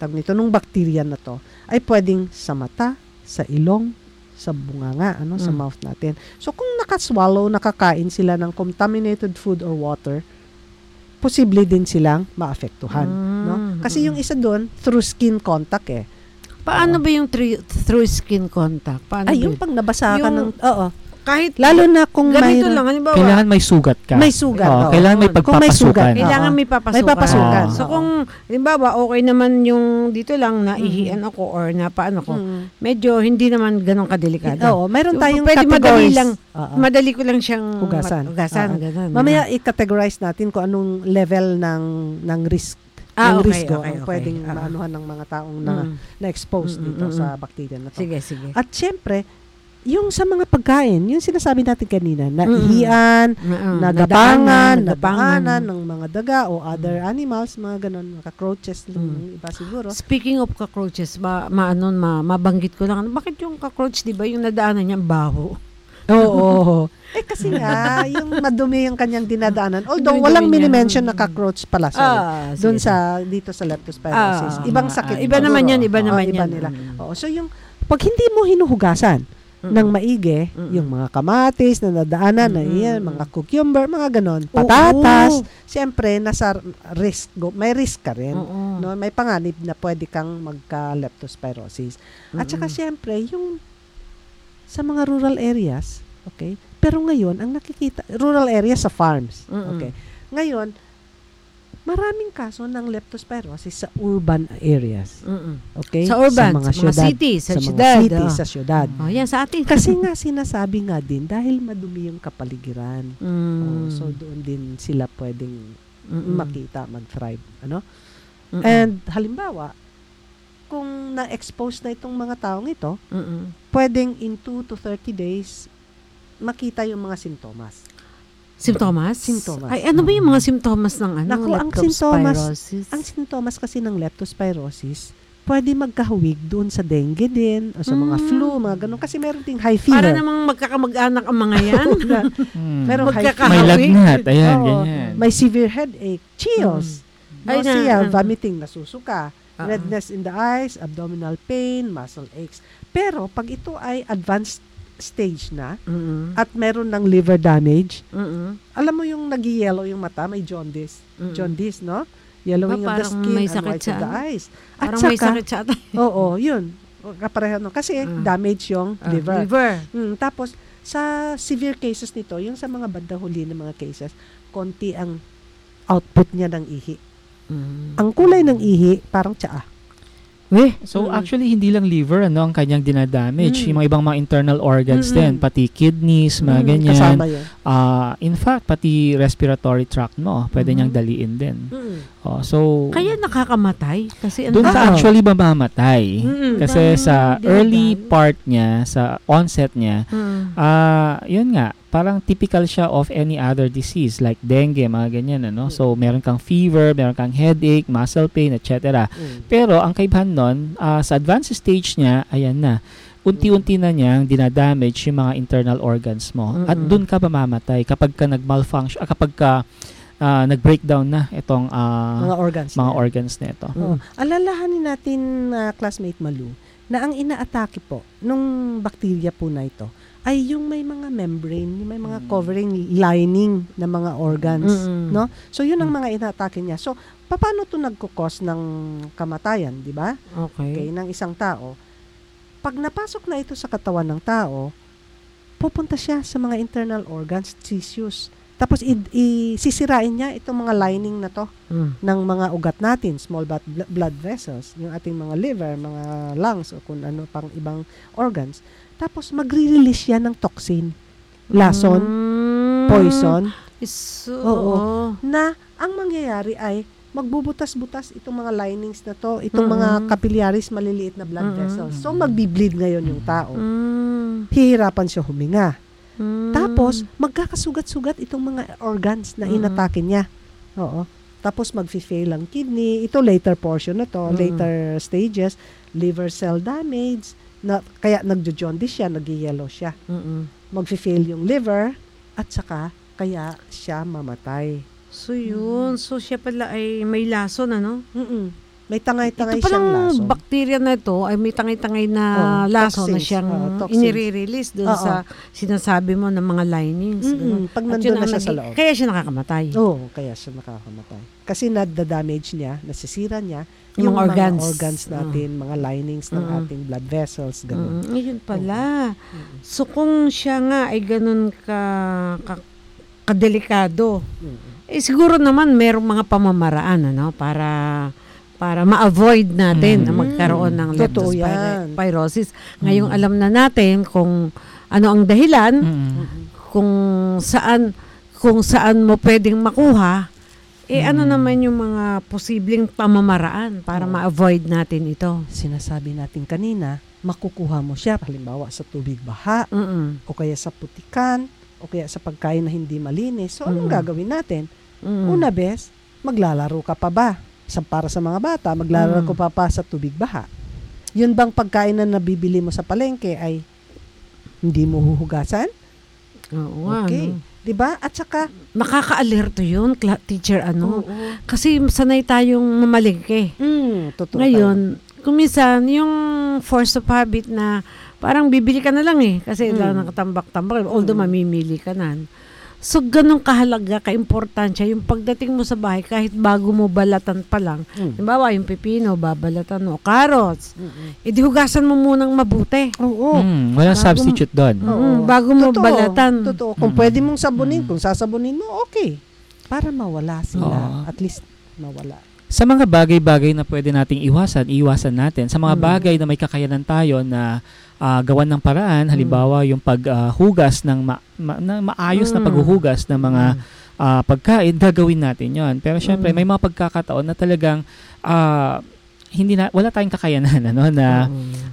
[SPEAKER 3] tawag nito, nung bacteria na to, ay pwedeng sa mata, sa ilong, sa bunganga, ano, sa
[SPEAKER 2] Mm.
[SPEAKER 3] mouth natin. So, kung nakaswallow, nakakain sila ng contaminated food or water, posible din silang maapektuhan.
[SPEAKER 2] Mm.
[SPEAKER 3] No? Kasi yung isa doon, through skin contact eh.
[SPEAKER 2] Paano ba yung through, through skin contact? Paano
[SPEAKER 3] Ay,
[SPEAKER 2] ba
[SPEAKER 3] yung
[SPEAKER 2] yun?
[SPEAKER 3] pag nabasa ka
[SPEAKER 2] Yung-
[SPEAKER 3] ng, oo.
[SPEAKER 2] Kahit
[SPEAKER 3] Lalo na kung
[SPEAKER 2] ganito
[SPEAKER 3] mayroon-
[SPEAKER 2] lang, halimbawa,
[SPEAKER 4] Kailangan may sugat ka.
[SPEAKER 3] May sugat,
[SPEAKER 4] Oo,
[SPEAKER 3] oo.
[SPEAKER 4] kailangan may
[SPEAKER 3] Kung may sugat,
[SPEAKER 4] pagpapasukan.
[SPEAKER 2] kailangan
[SPEAKER 3] Oo.
[SPEAKER 2] may papasukan.
[SPEAKER 3] May papasukan.
[SPEAKER 2] So
[SPEAKER 3] Oo.
[SPEAKER 2] kung, halimbawa, okay naman yung dito lang, naihian ako or napaano ko,
[SPEAKER 3] Mm.
[SPEAKER 2] medyo hindi naman ganun kadelikado.
[SPEAKER 3] Oo, mayroon
[SPEAKER 2] Yung
[SPEAKER 3] tayong
[SPEAKER 2] pwede madali
[SPEAKER 3] categories.
[SPEAKER 2] lang,
[SPEAKER 3] Oo.
[SPEAKER 2] madali ko lang siyang
[SPEAKER 3] Hugasan.
[SPEAKER 2] mat- hugasan,
[SPEAKER 3] Oo.
[SPEAKER 2] ganun.
[SPEAKER 3] Mamaya i-categorize natin kung anong level ng ng risk.
[SPEAKER 2] Ah,
[SPEAKER 3] ng
[SPEAKER 2] okay,
[SPEAKER 3] risk
[SPEAKER 2] okay,
[SPEAKER 3] ang
[SPEAKER 2] okay.
[SPEAKER 3] pwedeng
[SPEAKER 2] Ah.
[SPEAKER 3] maanuhan ng mga taong na,
[SPEAKER 2] Mm.
[SPEAKER 3] na-expose
[SPEAKER 2] Mm,
[SPEAKER 3] dito
[SPEAKER 2] mm,
[SPEAKER 3] sa
[SPEAKER 2] mm.
[SPEAKER 3] bacteria na to.
[SPEAKER 2] Sige, sige.
[SPEAKER 3] At syempre, yung sa mga pagkain, yung sinasabi natin kanina,
[SPEAKER 2] Mm.
[SPEAKER 3] naihian,
[SPEAKER 2] Mm,
[SPEAKER 3] nagapangan,
[SPEAKER 2] nagapangan.
[SPEAKER 3] nadahanan ng mga daga o other animals, mga ganun, mga cockroaches, yung iba siguro.
[SPEAKER 2] Speaking of cockroaches, ma, ma, ano, ma, mabanggit ko lang, ano, bakit yung cockroach, di ba, yung nadaanan niya, baho?
[SPEAKER 3] Oo. eh kasi nga, yung madumi yung kanyang dinadaanan. Although,
[SPEAKER 2] Dumi-dumi
[SPEAKER 3] walang
[SPEAKER 2] niya.
[SPEAKER 3] mini-mention na cockroach pala. Sorry.
[SPEAKER 2] Ah,
[SPEAKER 3] Doon
[SPEAKER 2] sige.
[SPEAKER 3] sa, dito sa leptospirosis.
[SPEAKER 2] Ah,
[SPEAKER 3] Ibang
[SPEAKER 4] ah,
[SPEAKER 3] sakit.
[SPEAKER 4] ah,
[SPEAKER 2] Iba
[SPEAKER 3] siguro.
[SPEAKER 2] naman yan, iba
[SPEAKER 3] Oo,
[SPEAKER 2] naman
[SPEAKER 3] iba
[SPEAKER 2] yan.
[SPEAKER 3] nila.
[SPEAKER 2] Mm.
[SPEAKER 3] Oo. So, yung, pag hindi mo hinuhugasan
[SPEAKER 2] Mm.
[SPEAKER 3] ng maigi,
[SPEAKER 2] Mm.
[SPEAKER 3] yung mga kamatis na nadaanan, na
[SPEAKER 2] Mm.
[SPEAKER 3] yan, mga cucumber, mga ganon,
[SPEAKER 2] Oo.
[SPEAKER 3] patatas, siyempre, nasa risk, go, may risk ka rin.
[SPEAKER 2] Oo.
[SPEAKER 3] No, may panganib na pwede kang magka-leptospirosis. At saka
[SPEAKER 2] Mm-mm.
[SPEAKER 3] syempre, yung sa mga rural areas, okay? Pero ngayon, ang nakikita, rural areas sa farms,
[SPEAKER 2] Mm-mm.
[SPEAKER 3] okay? Ngayon, maraming kaso ng leptospirosis sa urban areas,
[SPEAKER 2] Mm-mm.
[SPEAKER 3] okay?
[SPEAKER 2] Sa urban,
[SPEAKER 3] mga
[SPEAKER 2] sa mga
[SPEAKER 3] syudad,
[SPEAKER 2] city, sa
[SPEAKER 3] sa mga
[SPEAKER 2] syudad,
[SPEAKER 3] city,
[SPEAKER 2] ah.
[SPEAKER 3] sa syudad.
[SPEAKER 2] Oh, yan sa atin.
[SPEAKER 3] Kasi nga sinasabi nga din, dahil madumi yung kapaligiran,
[SPEAKER 2] Mm.
[SPEAKER 3] oh, so doon din sila pwedeng
[SPEAKER 2] Mm-mm.
[SPEAKER 3] makita, mag-thrive, ano?
[SPEAKER 2] Mm-mm.
[SPEAKER 3] And halimbawa, kung na-expose na itong mga taong ito,
[SPEAKER 2] Mm-mm.
[SPEAKER 3] pwedeng in two to thirty days, makita yung mga sintomas.
[SPEAKER 2] Simptomas?
[SPEAKER 3] Sintomas.
[SPEAKER 2] Ay, ano ba yung mga simptomas ng ano?
[SPEAKER 3] Naku, ang sintomas,
[SPEAKER 2] leptospirosis?
[SPEAKER 3] ang sintomas kasi ng leptospirosis, pwede magkahawig doon sa dengue din, o sa mga
[SPEAKER 2] Mm.
[SPEAKER 3] flu, mga ganun. Kasi meron ding high fever.
[SPEAKER 2] Para namang magkakamag-anak ang mga yan.
[SPEAKER 4] Hmm.
[SPEAKER 3] Meron high
[SPEAKER 2] magkaka-
[SPEAKER 4] May
[SPEAKER 3] fever.
[SPEAKER 4] lagnat. Ayan,
[SPEAKER 3] Oo.
[SPEAKER 4] ganyan.
[SPEAKER 3] May severe headache, chills,
[SPEAKER 2] Ay, na-
[SPEAKER 3] nausea,
[SPEAKER 2] na-
[SPEAKER 3] vomiting, nasusuka,
[SPEAKER 2] Ah.
[SPEAKER 3] redness in the eyes, abdominal pain, muscle aches. Pero pag ito ay advanced stage na
[SPEAKER 2] Mm-mm.
[SPEAKER 3] at meron ng liver damage,
[SPEAKER 2] Mm-mm.
[SPEAKER 3] alam mo yung nag-yellow yung mata, may jaundice.
[SPEAKER 2] Mm-mm.
[SPEAKER 3] Jaundice, no? Yellowing
[SPEAKER 2] Ba,
[SPEAKER 3] of the
[SPEAKER 2] parang
[SPEAKER 3] skin
[SPEAKER 2] may
[SPEAKER 3] and
[SPEAKER 2] sakit
[SPEAKER 3] whites
[SPEAKER 2] sa
[SPEAKER 3] of the
[SPEAKER 2] ano?
[SPEAKER 3] eyes. At
[SPEAKER 2] Parang may
[SPEAKER 3] saka,
[SPEAKER 2] sakit sa atin.
[SPEAKER 3] oo, yun. Kapareho, no? Kasi
[SPEAKER 2] Ah.
[SPEAKER 3] damage yung
[SPEAKER 2] Ah,
[SPEAKER 3] liver.
[SPEAKER 2] Liver.
[SPEAKER 3] Mm, tapos, sa severe cases nito, yung sa mga bandang huli ng mga cases, konti ang output niya ng ihi.
[SPEAKER 2] Mm.
[SPEAKER 3] Ang kulay ng ihi, parang tsaa.
[SPEAKER 2] Eh,
[SPEAKER 4] So
[SPEAKER 2] Mm.
[SPEAKER 4] actually hindi lang liver ano ang kanyang dinadamage,
[SPEAKER 3] Mm.
[SPEAKER 4] yung mga ibang mga internal organs
[SPEAKER 3] Mm-mm.
[SPEAKER 4] din, pati kidneys, mga
[SPEAKER 3] Mm,
[SPEAKER 4] ganyan.
[SPEAKER 3] Kasama yun.
[SPEAKER 4] Ah, in fact, pati respiratory tract mo, pwede
[SPEAKER 2] Mhm.
[SPEAKER 4] niyang daliin din.
[SPEAKER 3] Mm.
[SPEAKER 4] Oh, so
[SPEAKER 2] kaya nakakamatay? Kasi ano
[SPEAKER 4] doon
[SPEAKER 3] Ah.
[SPEAKER 4] ka actually mamamatay.
[SPEAKER 2] Mm-mm.
[SPEAKER 4] Kasi
[SPEAKER 2] Dahil
[SPEAKER 4] sa
[SPEAKER 2] dinadami.
[SPEAKER 4] early part niya, sa onset niya,
[SPEAKER 2] Mm.
[SPEAKER 4] ah, yun nga, parang typical siya of any other disease like dengue, mga ganyan, ano? So, meron kang fever, meron kang headache, muscle pain, et cetera.
[SPEAKER 3] Mm.
[SPEAKER 4] Pero, ang kaibahan nun, ah, sa advanced stage niya, ayan na, unti-unti na niyang dinadamage yung mga internal organs mo. At
[SPEAKER 2] Mm-mm.
[SPEAKER 4] dun ka mamamatay kapag ka nag-malfunction, ah, kapag ka ah, nag-breakdown na itong ah,
[SPEAKER 3] Mga organs.
[SPEAKER 4] mga
[SPEAKER 3] na.
[SPEAKER 4] organs na ito.
[SPEAKER 3] Oo. Alalahanin natin, uh, classmate Malu, na ang inaatake po nung bacteria po na ito ay yung may mga membrane, yung may mga
[SPEAKER 4] Mm.
[SPEAKER 3] covering lining na mga organs.
[SPEAKER 2] Mm-mm.
[SPEAKER 3] No? So, yun ang mga inaatake niya. So, paano ito nagkukos ng kamatayan, di ba? Okay,
[SPEAKER 2] Okay.
[SPEAKER 3] ng isang tao. Pag napasok na ito sa katawan ng tao, pupunta siya sa mga internal organs, tissues. Tapos, i- i- sisirain niya itong mga lining na to
[SPEAKER 2] Mm.
[SPEAKER 3] ng mga ugat natin, small blood, blood vessels, yung ating mga liver, mga lungs, o kung ano pang ibang organs. Tapos, magre-release yan ng toxin, lason,
[SPEAKER 2] Mm.
[SPEAKER 3] poison,
[SPEAKER 2] Is-
[SPEAKER 3] Oo.
[SPEAKER 2] oo.
[SPEAKER 3] na ang mangyayari ay magbubutas-butas itong mga linings na to, itong
[SPEAKER 2] Mm-mm.
[SPEAKER 3] mga capillaries, maliliit na blood
[SPEAKER 2] Mm-mm.
[SPEAKER 3] vessels. So, magbi-bleed ngayon yung tao.
[SPEAKER 2] Mm.
[SPEAKER 3] Hihirapan siya huminga.
[SPEAKER 2] Mm.
[SPEAKER 3] Tapos, magkakasugat-sugat itong mga organs na
[SPEAKER 2] Mm.
[SPEAKER 3] inatake niya. Oo. Tapos, mag-fail ang kidney. Ito, later portion na to,
[SPEAKER 2] Mm.
[SPEAKER 3] later stages. Liver cell damage. Na, kaya nagjo-jaundice siya, nag-yellow siya.
[SPEAKER 2] Mm-mm.
[SPEAKER 3] Mag-fail yung liver at saka kaya siya mamatay.
[SPEAKER 2] So, yun. So, siya pala ay may lason, ano?
[SPEAKER 3] Mm-mm. May tangay-tangay
[SPEAKER 2] Ito
[SPEAKER 3] siyang
[SPEAKER 2] palang
[SPEAKER 3] laso.
[SPEAKER 2] bacteria na ito ay may tangay-tangay na
[SPEAKER 3] Oh,
[SPEAKER 2] laso na
[SPEAKER 3] toxins.
[SPEAKER 2] siyang
[SPEAKER 3] Oh, toxins.
[SPEAKER 2] inire-release doon
[SPEAKER 3] Oo.
[SPEAKER 2] sa sinasabi mo ng mga linings.
[SPEAKER 3] Mm-mm,
[SPEAKER 2] ganun.
[SPEAKER 3] pag
[SPEAKER 2] At
[SPEAKER 3] nandun
[SPEAKER 2] yun
[SPEAKER 3] na
[SPEAKER 2] ang
[SPEAKER 3] siya sa
[SPEAKER 2] nagi-
[SPEAKER 3] loob.
[SPEAKER 2] Kaya siya nakakamatay.
[SPEAKER 3] Oo, kaya siya nakakamatay. Kasi nadda-damage niya, nasisira niya,
[SPEAKER 2] Yung mga organs.
[SPEAKER 3] organs natin, mga linings ng
[SPEAKER 2] Mm.
[SPEAKER 3] ating blood vessels, gano'n.
[SPEAKER 2] Mm, ngayon pala. So kung siya nga ay ganun ka, ka kadelikado, eh siguro naman merong mga pamamaraan ano para para ma-avoid natin
[SPEAKER 4] Mm.
[SPEAKER 2] na magkaroon ng
[SPEAKER 3] Totoo
[SPEAKER 2] leptospirosis. Ngayong alam na natin kung ano ang dahilan,
[SPEAKER 4] Mm.
[SPEAKER 2] kung saan kung saan mo pwedeng makuha, eh ano
[SPEAKER 4] Mm.
[SPEAKER 2] naman yung mga posibleng pamamaraan para ma-avoid natin ito.
[SPEAKER 3] Sinasabi natin kanina, makukuha mo siya, halimbawa sa tubig baha,
[SPEAKER 2] Mm-mm.
[SPEAKER 3] o kaya sa putikan, o kaya sa pagkain na hindi malinis. So, anong
[SPEAKER 2] Mm.
[SPEAKER 3] gagawin natin?
[SPEAKER 2] Mm.
[SPEAKER 3] Una, bes, maglalaro ka pa ba? Sa, para sa mga bata, maglalaro
[SPEAKER 2] Mm.
[SPEAKER 3] ko pa pa sa tubig baha. Yun bang pagkain na nabibili mo sa palengke ay hindi mo huhugasan?
[SPEAKER 2] Oo nga,
[SPEAKER 3] Okay.
[SPEAKER 2] no?
[SPEAKER 3] 'Di ba? At saka,
[SPEAKER 2] Nakaka-alerto yun, kla- teacher, ano?
[SPEAKER 3] oo.
[SPEAKER 2] Kasi sanay tayong mamalingke.
[SPEAKER 3] Mm, totoo.
[SPEAKER 2] Ngayon, kung minsan, yung force of habit na parang bibili ka na lang eh. Kasi
[SPEAKER 3] Mm.
[SPEAKER 2] lang nakatambak-tambak. Although
[SPEAKER 3] Mm.
[SPEAKER 2] mamimili ka na. So, ganun kahalaga, kaimportansya, yung pagdating mo sa bahay, kahit bago mo balatan pa lang,
[SPEAKER 3] Mm.
[SPEAKER 2] halimbawa, yung pepino, babalatan mo, carrots,
[SPEAKER 3] Mm-mm.
[SPEAKER 2] edi hugasan mo munang mabuti.
[SPEAKER 3] Oo.
[SPEAKER 4] Mm, walang
[SPEAKER 2] Bago-
[SPEAKER 4] substitute doon.
[SPEAKER 3] Oo.
[SPEAKER 2] Mm, bago mo
[SPEAKER 3] Totoo,
[SPEAKER 2] balatan.
[SPEAKER 3] Totoo. Kung
[SPEAKER 4] Mm.
[SPEAKER 3] pwede mong sabunin,
[SPEAKER 4] Mm.
[SPEAKER 3] kung sasabunin mo, okay. Para mawala sila.
[SPEAKER 4] Oo.
[SPEAKER 3] At least, mawala.
[SPEAKER 4] Sa mga bagay-bagay na pwede nating iwasan, iwasan natin. Sa mga
[SPEAKER 3] Mm.
[SPEAKER 4] bagay na may kakayanan tayo na ah, gawan ng paraan, halimbawa yung paghugas ng ma- ma- na maayos na
[SPEAKER 2] Mm.
[SPEAKER 4] paghuhugas ng mga ah, pagkain, gagawin natin yon. Pero syempre,
[SPEAKER 2] Mm.
[SPEAKER 4] may mga pagkakataon na talagang ah, hindi na wala tayong kakayanan ano na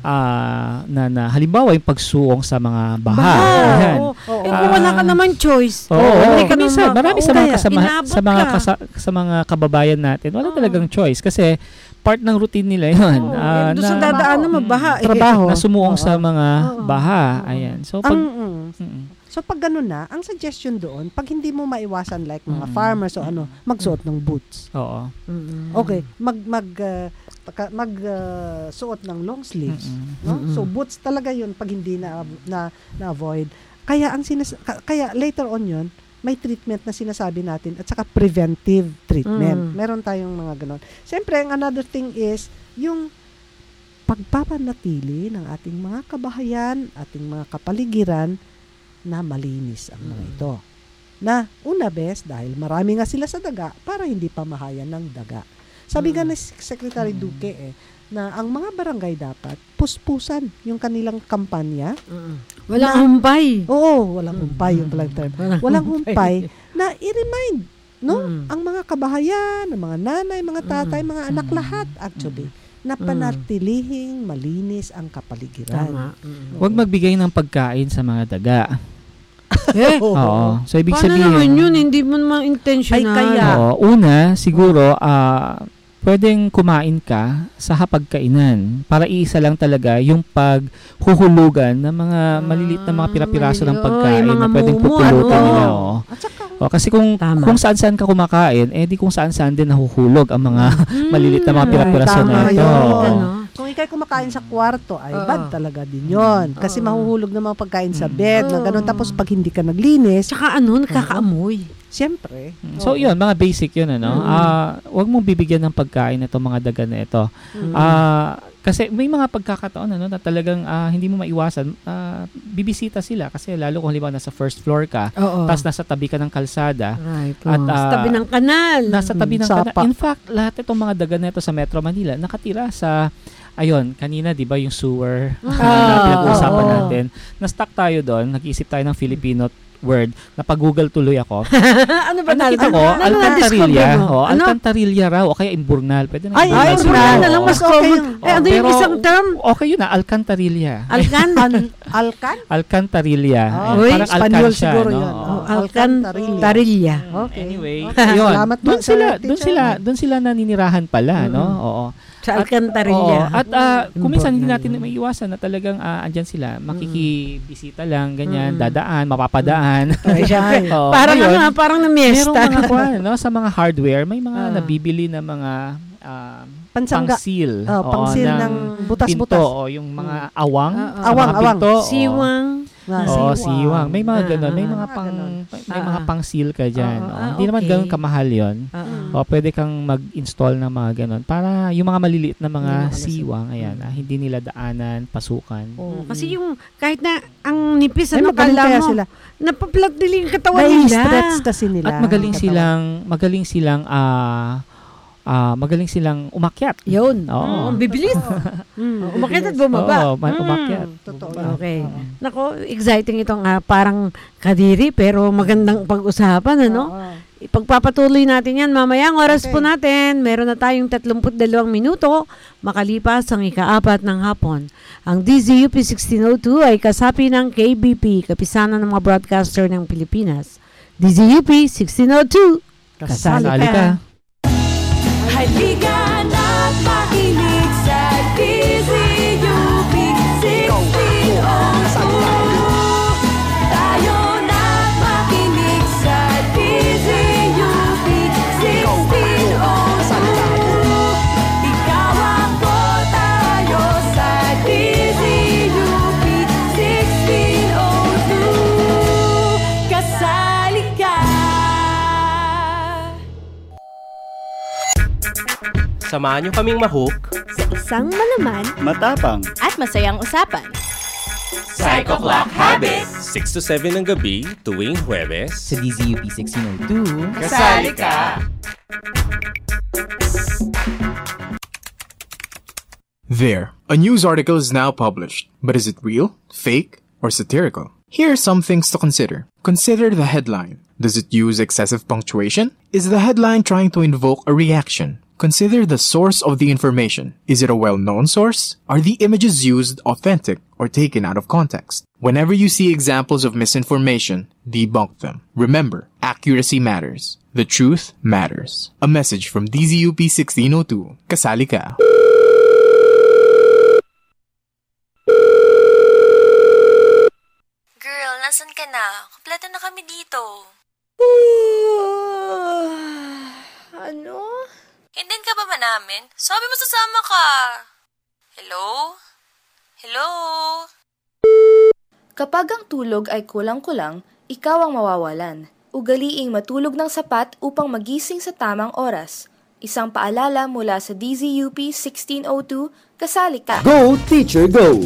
[SPEAKER 4] ah, na, na halimbawa yung pagsuong sa mga baha.
[SPEAKER 2] Baha,
[SPEAKER 4] Ayan.
[SPEAKER 2] oo.
[SPEAKER 3] Oo.
[SPEAKER 2] Eh, kung wala ka naman choice.
[SPEAKER 4] Oo,
[SPEAKER 2] Hindi ka
[SPEAKER 4] minsan,
[SPEAKER 2] naman
[SPEAKER 4] marami sa mga
[SPEAKER 2] makauwi.
[SPEAKER 4] kasama,
[SPEAKER 2] Inabot
[SPEAKER 4] sa mga
[SPEAKER 2] ka.
[SPEAKER 4] kasa- sa mga kababayan natin, wala
[SPEAKER 2] Oo.
[SPEAKER 4] talagang choice kasi part ng routine nila 'yon.
[SPEAKER 2] Oo,
[SPEAKER 4] Ah,
[SPEAKER 2] eh, doon sa
[SPEAKER 4] na,
[SPEAKER 2] dadaanan mo,
[SPEAKER 4] Mm.
[SPEAKER 2] baha. eh.
[SPEAKER 3] Trabaho.
[SPEAKER 4] na sumuong
[SPEAKER 3] Oo.
[SPEAKER 4] sa mga
[SPEAKER 2] Oo.
[SPEAKER 4] baha.
[SPEAKER 2] Oo.
[SPEAKER 4] Ayan. So
[SPEAKER 3] Ang,
[SPEAKER 4] pag
[SPEAKER 3] mm,
[SPEAKER 4] Mm.
[SPEAKER 3] so, pag ganun na, ang suggestion doon, pag hindi mo maiwasan like mga
[SPEAKER 4] Mm.
[SPEAKER 3] farmers o ano, magsuot ng boots.
[SPEAKER 4] Oo.
[SPEAKER 2] Mm-mm.
[SPEAKER 3] Okay, mag mag uh, pagka- mag uh, suot ng long sleeves,
[SPEAKER 4] Mm-mm.
[SPEAKER 3] no?
[SPEAKER 2] Mm-mm.
[SPEAKER 3] So boots talaga 'yun pag hindi na na, na avoid. Kaya ang sinas ka- kaya later on 'yun, may treatment na sinasabi natin at saka preventive treatment.
[SPEAKER 2] Mm.
[SPEAKER 3] Meron tayong mga ganon. Siyempre, ang another thing is yung pagpapanatili ng ating mga kabahayan, ating mga kapaligiran na malinis ang mga ito. Na una bes, dahil marami nga sila sa daga, para hindi pamahayan ng daga. Sabi nga ni Secretary Duque eh, na ang mga barangay dapat puspusan yung kanilang kampanya.
[SPEAKER 2] Mm-mm. Walang
[SPEAKER 3] Na-
[SPEAKER 2] humpay.
[SPEAKER 3] Oo, walang humpay yung palang term. Walang humpay na i-remind, no?
[SPEAKER 2] Mm.
[SPEAKER 3] Ang mga kabahayan, ang mga nanay, mga tatay, mga anak
[SPEAKER 4] Mm.
[SPEAKER 3] lahat actually, na
[SPEAKER 2] Mm.
[SPEAKER 3] panatilihing malinis ang kapaligiran.
[SPEAKER 2] Tama. Mm.
[SPEAKER 4] Huwag magbigay ng pagkain sa mga daga.
[SPEAKER 2] Eh,
[SPEAKER 3] Oo.
[SPEAKER 4] Oo. So ibig
[SPEAKER 2] paano
[SPEAKER 4] sabihin,
[SPEAKER 2] naman yun? Hindi mo naman intentional.
[SPEAKER 3] Ay, kaya.
[SPEAKER 4] Oo, una, siguro ah pwedeng kumain ka sa hapagkainan para iisa lang talaga yung paghuhulugan ng mga maliliit na mga pirapiraso ng
[SPEAKER 2] maliliit.
[SPEAKER 4] pagkain
[SPEAKER 2] Yung mga
[SPEAKER 4] na pwedeng
[SPEAKER 2] mumu,
[SPEAKER 4] pupulutan
[SPEAKER 2] ano?
[SPEAKER 4] nila. Oo.
[SPEAKER 3] At saka,
[SPEAKER 4] O, kasi kung
[SPEAKER 2] Tama.
[SPEAKER 4] kung saan-saan ka kumakain, eh di kung saan-saan din nahuhulog ang mga
[SPEAKER 2] Mm.
[SPEAKER 4] maliliit na mga
[SPEAKER 3] Ay,
[SPEAKER 4] pirapiraso
[SPEAKER 3] tama
[SPEAKER 4] na ito.
[SPEAKER 3] yun.
[SPEAKER 4] Oo.
[SPEAKER 2] Ano?
[SPEAKER 3] kung ikay kumakain sa kwarto, ay
[SPEAKER 2] Oo.
[SPEAKER 3] bad talaga din yon. Kasi
[SPEAKER 2] Oo.
[SPEAKER 3] mahuhulog na mga pagkain sa
[SPEAKER 4] Mm.
[SPEAKER 3] bed, na ganun.
[SPEAKER 2] Oo.
[SPEAKER 3] Tapos pag hindi ka naglinis,
[SPEAKER 2] Tsaka ano, nakakaamoy.
[SPEAKER 3] siyempre.
[SPEAKER 4] So, yun, mga basic yun, ano.
[SPEAKER 2] Mm.
[SPEAKER 4] Ah, wag mong bibigyan ng pagkain itong mga daga na ito.
[SPEAKER 2] Mm.
[SPEAKER 4] Ah, kasi may mga pagkakataon ano na talagang ah, hindi mo maiwasan, ah, bibisita sila kasi lalo kung halimbawa nasa first floor ka,
[SPEAKER 2] Oo.
[SPEAKER 4] tapos nasa tabi ka ng kalsada,
[SPEAKER 2] Right.
[SPEAKER 4] At,
[SPEAKER 2] At,
[SPEAKER 4] ah,
[SPEAKER 2] sa tabi ng kanal.
[SPEAKER 4] nasa tabi ng
[SPEAKER 3] Sapa.
[SPEAKER 4] kana- In fact, lahat itong mga daga na ito sa Metro Manila nakatira sa ayun, kanina 'di ba yung sewer
[SPEAKER 2] Ah,
[SPEAKER 4] na pinag-uusapan
[SPEAKER 2] oo.
[SPEAKER 4] natin. Na-stuck tayo doon, nag-isip tayo ng Filipino word, napag-google tuloy ako.
[SPEAKER 2] ano ba
[SPEAKER 4] Ano nakita
[SPEAKER 2] ano-
[SPEAKER 4] ko?
[SPEAKER 2] ano
[SPEAKER 4] Alcantarilla.
[SPEAKER 2] na-discover mo?
[SPEAKER 4] Oh,
[SPEAKER 2] Ano?
[SPEAKER 4] Alcantarilla raw o kaya imburnal. Pwede na
[SPEAKER 3] Ay,
[SPEAKER 4] imburnal
[SPEAKER 3] ay,
[SPEAKER 4] siguro.
[SPEAKER 2] Imburnal na lang,
[SPEAKER 4] Oo.
[SPEAKER 2] mas
[SPEAKER 3] okay
[SPEAKER 2] common.
[SPEAKER 3] yun.
[SPEAKER 2] Eh, ano yung
[SPEAKER 4] Pero-
[SPEAKER 2] isang term?
[SPEAKER 4] Okay yun na, Alcantarilla.
[SPEAKER 2] Alcan?
[SPEAKER 3] Al- alkan?
[SPEAKER 4] Alcantarilla.
[SPEAKER 3] Ah,
[SPEAKER 4] Ayan,
[SPEAKER 2] uy,
[SPEAKER 4] parang
[SPEAKER 3] Espanyol
[SPEAKER 4] alcan siya,
[SPEAKER 3] siguro
[SPEAKER 4] no?
[SPEAKER 3] yun.
[SPEAKER 4] Oo.
[SPEAKER 3] Oh,
[SPEAKER 2] Alcantarilla.
[SPEAKER 3] Alcantarilla. Okay.
[SPEAKER 4] Anyway,
[SPEAKER 3] Okay.
[SPEAKER 4] yun.
[SPEAKER 3] Salamat po,
[SPEAKER 4] Doon sila,
[SPEAKER 3] sir,
[SPEAKER 4] doon
[SPEAKER 3] teacher.
[SPEAKER 4] sila, doon sila naninirahan pala, no? Oo.
[SPEAKER 2] Sa
[SPEAKER 4] At-
[SPEAKER 2] Alcantarilla.
[SPEAKER 4] Oo. At ah, kung minsan hindi
[SPEAKER 2] Imburnal.
[SPEAKER 4] natin maiiwasan na talagang ah, andyan sila, makikibisita lang, ganyan,
[SPEAKER 2] Mm.
[SPEAKER 4] dadaan, mapapadaan.
[SPEAKER 2] Ay, syempre.
[SPEAKER 4] Oo.
[SPEAKER 2] Parang
[SPEAKER 4] Ngayon,
[SPEAKER 2] ano, parang na
[SPEAKER 4] merong
[SPEAKER 2] miesta.
[SPEAKER 4] mga kwan, no? Sa mga hardware, may mga
[SPEAKER 2] Ah.
[SPEAKER 4] nabibili na mga ah,
[SPEAKER 3] pansangga.
[SPEAKER 4] pang-seal.
[SPEAKER 3] Oh,
[SPEAKER 4] Oo,
[SPEAKER 3] pang-seal ng butas-butas.
[SPEAKER 4] Pinto, o yung mga awang.
[SPEAKER 2] Ah, ah.
[SPEAKER 4] sa
[SPEAKER 3] Awang,
[SPEAKER 4] mga
[SPEAKER 3] awang.
[SPEAKER 4] pinto, oo.
[SPEAKER 2] Siwang.
[SPEAKER 3] Ah,
[SPEAKER 4] Oo,
[SPEAKER 3] siwang.
[SPEAKER 4] siwang. May mga
[SPEAKER 2] Ah,
[SPEAKER 4] ganun. May
[SPEAKER 2] ah,
[SPEAKER 4] mga
[SPEAKER 3] ah,
[SPEAKER 4] pang
[SPEAKER 3] ganun.
[SPEAKER 4] may
[SPEAKER 2] Ah,
[SPEAKER 4] mga
[SPEAKER 2] ah.
[SPEAKER 4] pang-seal ka dyan.
[SPEAKER 2] Oo,
[SPEAKER 4] Oo,
[SPEAKER 2] ah,
[SPEAKER 4] Hindi naman
[SPEAKER 2] okay.
[SPEAKER 4] ganun kamahal yun.
[SPEAKER 2] Ah,
[SPEAKER 4] O pwede kang mag-install ng mga ganun para yung mga maliliit na mga
[SPEAKER 3] Yung mga
[SPEAKER 4] siwang, ayan, ah, hindi nila daanan, pasukan.
[SPEAKER 2] Oo, kasi yung kahit na ang nipis,
[SPEAKER 3] Ay,
[SPEAKER 2] ano
[SPEAKER 3] magaling
[SPEAKER 2] kala
[SPEAKER 3] kaya
[SPEAKER 2] mo,
[SPEAKER 3] sila.
[SPEAKER 2] napaplat nila yung katawan nila.
[SPEAKER 3] Nai-stretch kasi nila.
[SPEAKER 4] At magaling
[SPEAKER 3] ang katawan.
[SPEAKER 4] silang magaling silang ah ah, magaling silang umakyat.
[SPEAKER 2] Yun.
[SPEAKER 4] Oo.
[SPEAKER 2] Ang bibilis.
[SPEAKER 3] Mm,
[SPEAKER 2] Umakyat at
[SPEAKER 3] bibilis.
[SPEAKER 2] bumaba.
[SPEAKER 4] Oo, ma-
[SPEAKER 2] Mm.
[SPEAKER 4] umakyat.
[SPEAKER 3] Totoo.
[SPEAKER 2] Okay.
[SPEAKER 3] Oo.
[SPEAKER 2] Nako, exciting itong ah, parang kadiri pero magandang pag-usapan, ano?
[SPEAKER 3] Oo.
[SPEAKER 2] Ipagpapatuloy natin yan mamaya. Ang oras
[SPEAKER 3] Okay.
[SPEAKER 2] po natin, meron na tayong tatlumpu't dalawang minuto makalipas ang ikaapat ng hapon. Ang D Z U P sixteen oh two ay kasapi ng K B P, Kapisanan ng mga Broadcaster ng Pilipinas. D Z U P sixteen oh two, kasali
[SPEAKER 4] Kasali
[SPEAKER 2] ka.
[SPEAKER 4] ka.
[SPEAKER 5] Halika na't makinig sa D Z U P sixteen oh two. Tayo na't makinig sa D Z U P sixteen oh two. Ikaw ako, tayo sa D Z U P sixteen oh two. Kasali ka.
[SPEAKER 10] Samahan niyo kaming mahook
[SPEAKER 12] sa isang malaman
[SPEAKER 13] matapang
[SPEAKER 12] at masayang usapan.
[SPEAKER 10] Psycho Clock Habit, six to seven ng gabi tuwing Huwebes.
[SPEAKER 11] Sa D Z U P sixteen oh two,
[SPEAKER 10] Kasali ka!
[SPEAKER 8] There, a news article is now published. But is it real, fake, or satirical? Here are some things to consider. Consider the headline. Does it use excessive punctuation? Is the headline trying to invoke a reaction? Consider the source of the information. Is it a well-known source? Are the images used authentic or taken out of context? Whenever you see examples of misinformation, debunk them. Remember, accuracy matters. The truth matters. A message from D Z U P sixteen oh two. Kasali ka.
[SPEAKER 14] Girl, nasan ka na? Kompleto na kami dito.
[SPEAKER 12] Ano?
[SPEAKER 14] Hindihan ka ba ba namin? Sabi mo sasama ka. Hello? Hello?
[SPEAKER 15] Kapag ang tulog ay kulang-kulang, ikaw ang mawawalan. Ugaliing matulog ng sapat upang magising sa tamang oras. Isang paalala mula sa D Z U P sixteen oh two, kasali ka.
[SPEAKER 1] Go, Teacher, Go!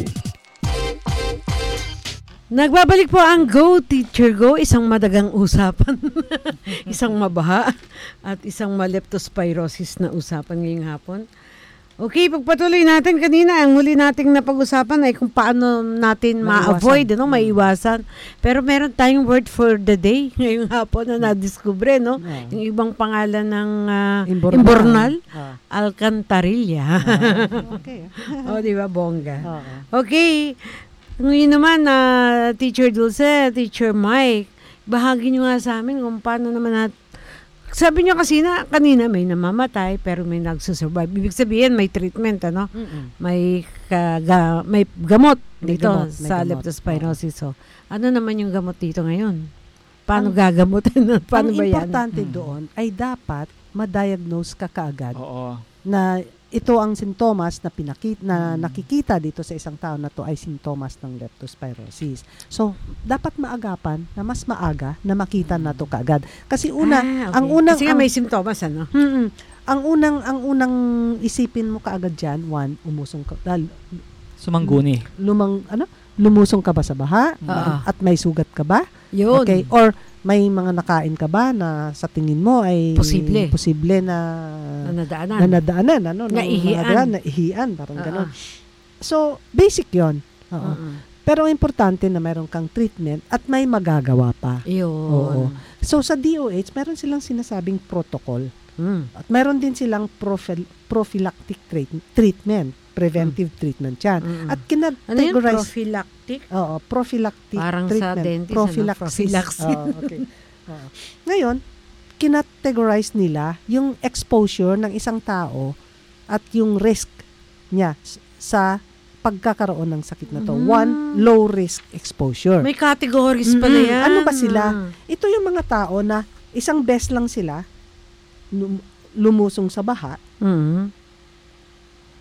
[SPEAKER 2] Nagbabalik po ang Go Teacher Go, isang madagang usapan, isang mabaha at isang ma-leptospirosis na usapan ngayong hapon. Okay, pagpatuloy natin kanina, ang huli nating napag-usapan ay kung paano natin ma-avoid, ano, maiwasan. Pero meron tayong word for the day ngayong hapon na nadiskubre, no?
[SPEAKER 3] Yeah.
[SPEAKER 2] Yung ibang pangalan ng uh,
[SPEAKER 3] Imbornal.
[SPEAKER 2] imbornal,
[SPEAKER 3] Ah.
[SPEAKER 2] alcantarilla.
[SPEAKER 3] Ah, okay.
[SPEAKER 2] O, di ba, bongga?
[SPEAKER 3] Oo.
[SPEAKER 2] Okay. Ngayon naman, na Teacher Dulce, Teacher Mike, bahagi nyo nga sa amin kung paano naman nat... Sabi nyo kasi na kanina may namamatay pero may nagsusurvive. Ibig sabihin may treatment, ano?
[SPEAKER 3] Mm-mm.
[SPEAKER 2] May kaga, may gamot
[SPEAKER 3] May
[SPEAKER 2] dito
[SPEAKER 3] gamot, may
[SPEAKER 2] sa
[SPEAKER 3] gamot.
[SPEAKER 2] leptospirosis. So, ano naman yung gamot dito ngayon? Paano
[SPEAKER 3] Ang-
[SPEAKER 2] gagamutin? Paano
[SPEAKER 3] ang
[SPEAKER 2] ba yan?
[SPEAKER 3] importante doon ay dapat ma-diagnose ka kaagad
[SPEAKER 4] Oo.
[SPEAKER 3] na ito ang sintomas na pinakit na nakikita dito sa isang tao na to ay sintomas ng leptospirosis. So, dapat maagapan na mas maaga na makita na to kaagad. Kasi una,
[SPEAKER 2] Ah, okay.
[SPEAKER 3] ang unang
[SPEAKER 2] Kasi nga
[SPEAKER 3] ang,
[SPEAKER 2] may simptomas, ano?
[SPEAKER 3] Mm-mm. ang unang ang unang isipin mo kaagad diyan, one, umusong ka dahil
[SPEAKER 4] Sumangguni.
[SPEAKER 3] lumang ano, lumusong ka ba sa baha
[SPEAKER 2] Oo.
[SPEAKER 3] at may sugat ka ba?
[SPEAKER 2] Yun.
[SPEAKER 3] Okay, or may mga nakain ka ba na sa tingin mo ay
[SPEAKER 2] Posible.
[SPEAKER 3] posible na
[SPEAKER 2] Na nadaanan.
[SPEAKER 3] na nadaanan, ano, ng
[SPEAKER 2] Naihian.
[SPEAKER 3] mga daan, naihian, parang
[SPEAKER 2] Oo.
[SPEAKER 3] gano'n. So, basic 'yon. Oo.
[SPEAKER 2] Oo.
[SPEAKER 3] Pero importante na mayroon kang treatment at may magagawa pa.
[SPEAKER 2] Yun.
[SPEAKER 3] Oo. So, sa D O H, meron silang sinasabing protocol.
[SPEAKER 2] Mm.
[SPEAKER 3] At meron din silang profil- prophylactic treat- treatment, preventive treatment yan.
[SPEAKER 2] Mm-mm.
[SPEAKER 3] At
[SPEAKER 2] Ano yun?
[SPEAKER 3] kinategorize...
[SPEAKER 2] Prophylactic?
[SPEAKER 3] Oo, prophylactic
[SPEAKER 2] Parang sa
[SPEAKER 3] treatment.
[SPEAKER 2] dentist, ano?
[SPEAKER 3] Prophylaxis.
[SPEAKER 2] Prophylaxis.
[SPEAKER 3] Oo, okay. Oo. Ngayon, kinategorize nila yung exposure ng isang tao at yung risk niya s- sa pagkakaroon ng sakit na to.
[SPEAKER 2] Mm.
[SPEAKER 3] One, low risk exposure.
[SPEAKER 2] May categories pala
[SPEAKER 3] Mm-mm.
[SPEAKER 2] yan.
[SPEAKER 3] Ano ba sila? Ito yung mga tao na isang beses lang sila lum- lumusong sa baha
[SPEAKER 2] Mm.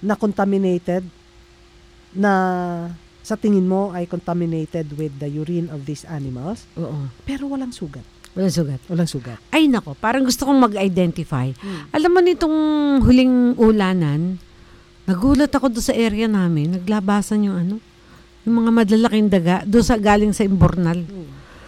[SPEAKER 3] na contaminated, na sa tingin mo ay contaminated with the urine of these animals,
[SPEAKER 2] Oo.
[SPEAKER 3] pero walang sugat.
[SPEAKER 2] Walang sugat.
[SPEAKER 3] Walang sugat.
[SPEAKER 2] Ay nako, parang gusto kong mag-identify.
[SPEAKER 3] Hmm.
[SPEAKER 2] Alam mo nitong huling ulanan, nagulat ako doon sa area namin, naglabasan yung ano, yung mga madlalaking daga doon sa galing sa Imbornal.
[SPEAKER 3] Hmm.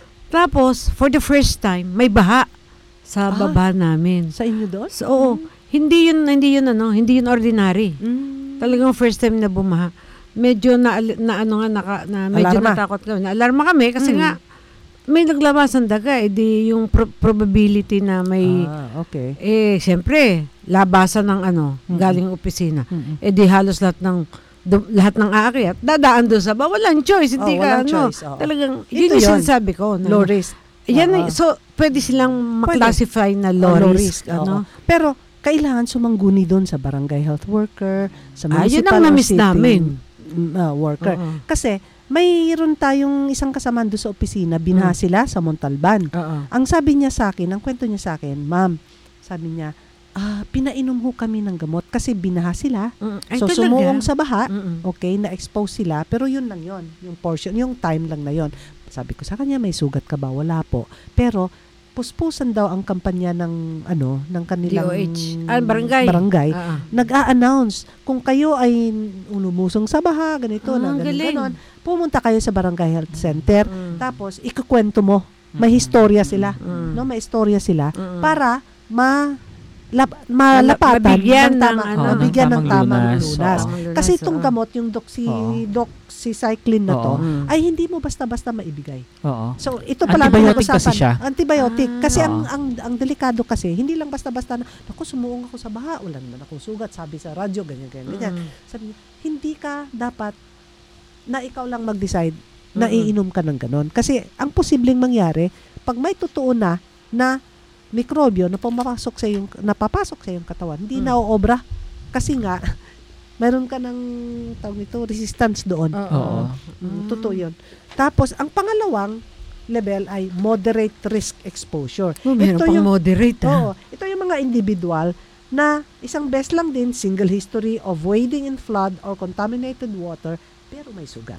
[SPEAKER 2] Tapos, for the first time, may baha sa
[SPEAKER 3] Ah,
[SPEAKER 2] baba namin.
[SPEAKER 3] Sa inyo doon?
[SPEAKER 2] So, oo, hindi yun hindi yun ano, hindi yun ordinary.
[SPEAKER 3] Mm.
[SPEAKER 2] Talagang first time na bumaha. Medyo na, na ano nga naka, na medyo
[SPEAKER 3] Alarma.
[SPEAKER 2] natakot kami. Na alarma kami kasi
[SPEAKER 3] Mm.
[SPEAKER 2] nga may naglabasan daga, eh di yung pro- probability na may
[SPEAKER 3] Ah, okay.
[SPEAKER 2] eh siyempre labasan ng ano,
[SPEAKER 3] Mm.
[SPEAKER 2] galing opisina.
[SPEAKER 3] Mm-mm.
[SPEAKER 2] Eh di halos lahat ng du- lahat ng aakyat dadaan doon sa ba, walang choice, hindi
[SPEAKER 3] Oh,
[SPEAKER 2] ka
[SPEAKER 3] walang
[SPEAKER 2] ano.
[SPEAKER 3] choice, oo.
[SPEAKER 2] Talagang
[SPEAKER 3] Ito
[SPEAKER 2] yun yung
[SPEAKER 3] yun.
[SPEAKER 2] sinasabi ko. na-
[SPEAKER 3] Low risk.
[SPEAKER 2] Yan,
[SPEAKER 3] Oo.
[SPEAKER 2] so pwede silang maklasify na low,
[SPEAKER 3] Oh, low
[SPEAKER 2] risk,
[SPEAKER 3] risk,
[SPEAKER 2] ano.
[SPEAKER 3] oo. Pero kailangan sumangguni doon sa barangay health worker, sa
[SPEAKER 2] Ah, yun
[SPEAKER 3] municipal
[SPEAKER 2] ang
[SPEAKER 3] or
[SPEAKER 2] na-miss
[SPEAKER 3] city,
[SPEAKER 2] namin.
[SPEAKER 3] mm, ah, worker.
[SPEAKER 2] Oo.
[SPEAKER 3] Kasi mayroon tayong isang kasama doon sa opisina, binaha
[SPEAKER 2] Mm.
[SPEAKER 3] sila sa Montalban.
[SPEAKER 2] Oo.
[SPEAKER 3] Ang sabi niya sa akin, ang kwento niya sa akin, ma'am, sabi niya, ah, pinainom ho kami ng gamot kasi binaha sila.
[SPEAKER 2] Mm. Ay,
[SPEAKER 3] So,
[SPEAKER 2] talaga?
[SPEAKER 3] sumuong sa baha,
[SPEAKER 2] Mm-mm.
[SPEAKER 3] okay, na-expose sila, pero yun lang yun, yung portion, yung time lang na yun. Sabi ko sa kanya, may sugat ka ba? Wala po. Pero, puspusan daw ang kampanya ng, ano, ng kanilang
[SPEAKER 2] D O H. Ah, barangay.
[SPEAKER 3] barangay.
[SPEAKER 2] Ah, ah.
[SPEAKER 3] Nag-a-announce, kung kayo ay ulumusong sa baha, ganito,
[SPEAKER 2] Ah,
[SPEAKER 3] na
[SPEAKER 2] ang
[SPEAKER 3] ganun,
[SPEAKER 2] galing.
[SPEAKER 3] ganon, pumunta kayo sa barangay health center,
[SPEAKER 2] Mm.
[SPEAKER 3] tapos ikukwento mo, may historya sila,
[SPEAKER 2] Mm.
[SPEAKER 3] no, may istorya sila,
[SPEAKER 2] Mm.
[SPEAKER 3] para ma lap, malapatan
[SPEAKER 2] Mabigyan
[SPEAKER 3] ng tama,
[SPEAKER 2] ng ano,
[SPEAKER 3] oh, mabigyan ng
[SPEAKER 4] ng
[SPEAKER 3] tamang
[SPEAKER 4] lunas.
[SPEAKER 3] lunas.
[SPEAKER 4] Oo.
[SPEAKER 2] Lunas,
[SPEAKER 3] Kasi
[SPEAKER 2] oo.
[SPEAKER 3] itong gamot, yung doxy,
[SPEAKER 4] Oo.
[SPEAKER 3] doxycycline na to,
[SPEAKER 4] Oo.
[SPEAKER 2] Mm.
[SPEAKER 3] ay hindi mo basta-basta maibigay.
[SPEAKER 4] Oo.
[SPEAKER 3] So, ito pala ang
[SPEAKER 4] Antibiotic
[SPEAKER 3] pinag-usapan.
[SPEAKER 4] kasi siya.
[SPEAKER 3] Antibiotic.
[SPEAKER 2] Ah.
[SPEAKER 3] Kasi ang,
[SPEAKER 4] Oo.
[SPEAKER 3] ang ang delikado kasi, hindi lang basta-basta na, naku, sumuong ako sa baha, wala naman akong sugat, sabi sa radyo, ganyan, ganyan, ganyan.
[SPEAKER 2] Mm.
[SPEAKER 3] Sabi niya, hindi ka dapat na ikaw lang mag-decide na
[SPEAKER 2] Mm-mm.
[SPEAKER 3] iinom ka ng ganon. Kasi ang posibleng mangyari, pag may totoo na na mikrobyo na pumapasok sa yung napapasok sa yung katawan, hindi
[SPEAKER 2] Mm.
[SPEAKER 3] na oobra. Kasi nga, mayroon ka ng tawag nito, resistance doon.
[SPEAKER 4] Oo.
[SPEAKER 3] Mm, totoo yun. Tapos, ang pangalawang level ay moderate risk exposure.
[SPEAKER 2] Oh, meron pang moderate, ah.
[SPEAKER 3] Oo, ito yung mga individual na isang beses lang din, single history of wading in flood or contaminated water, pero may sugat.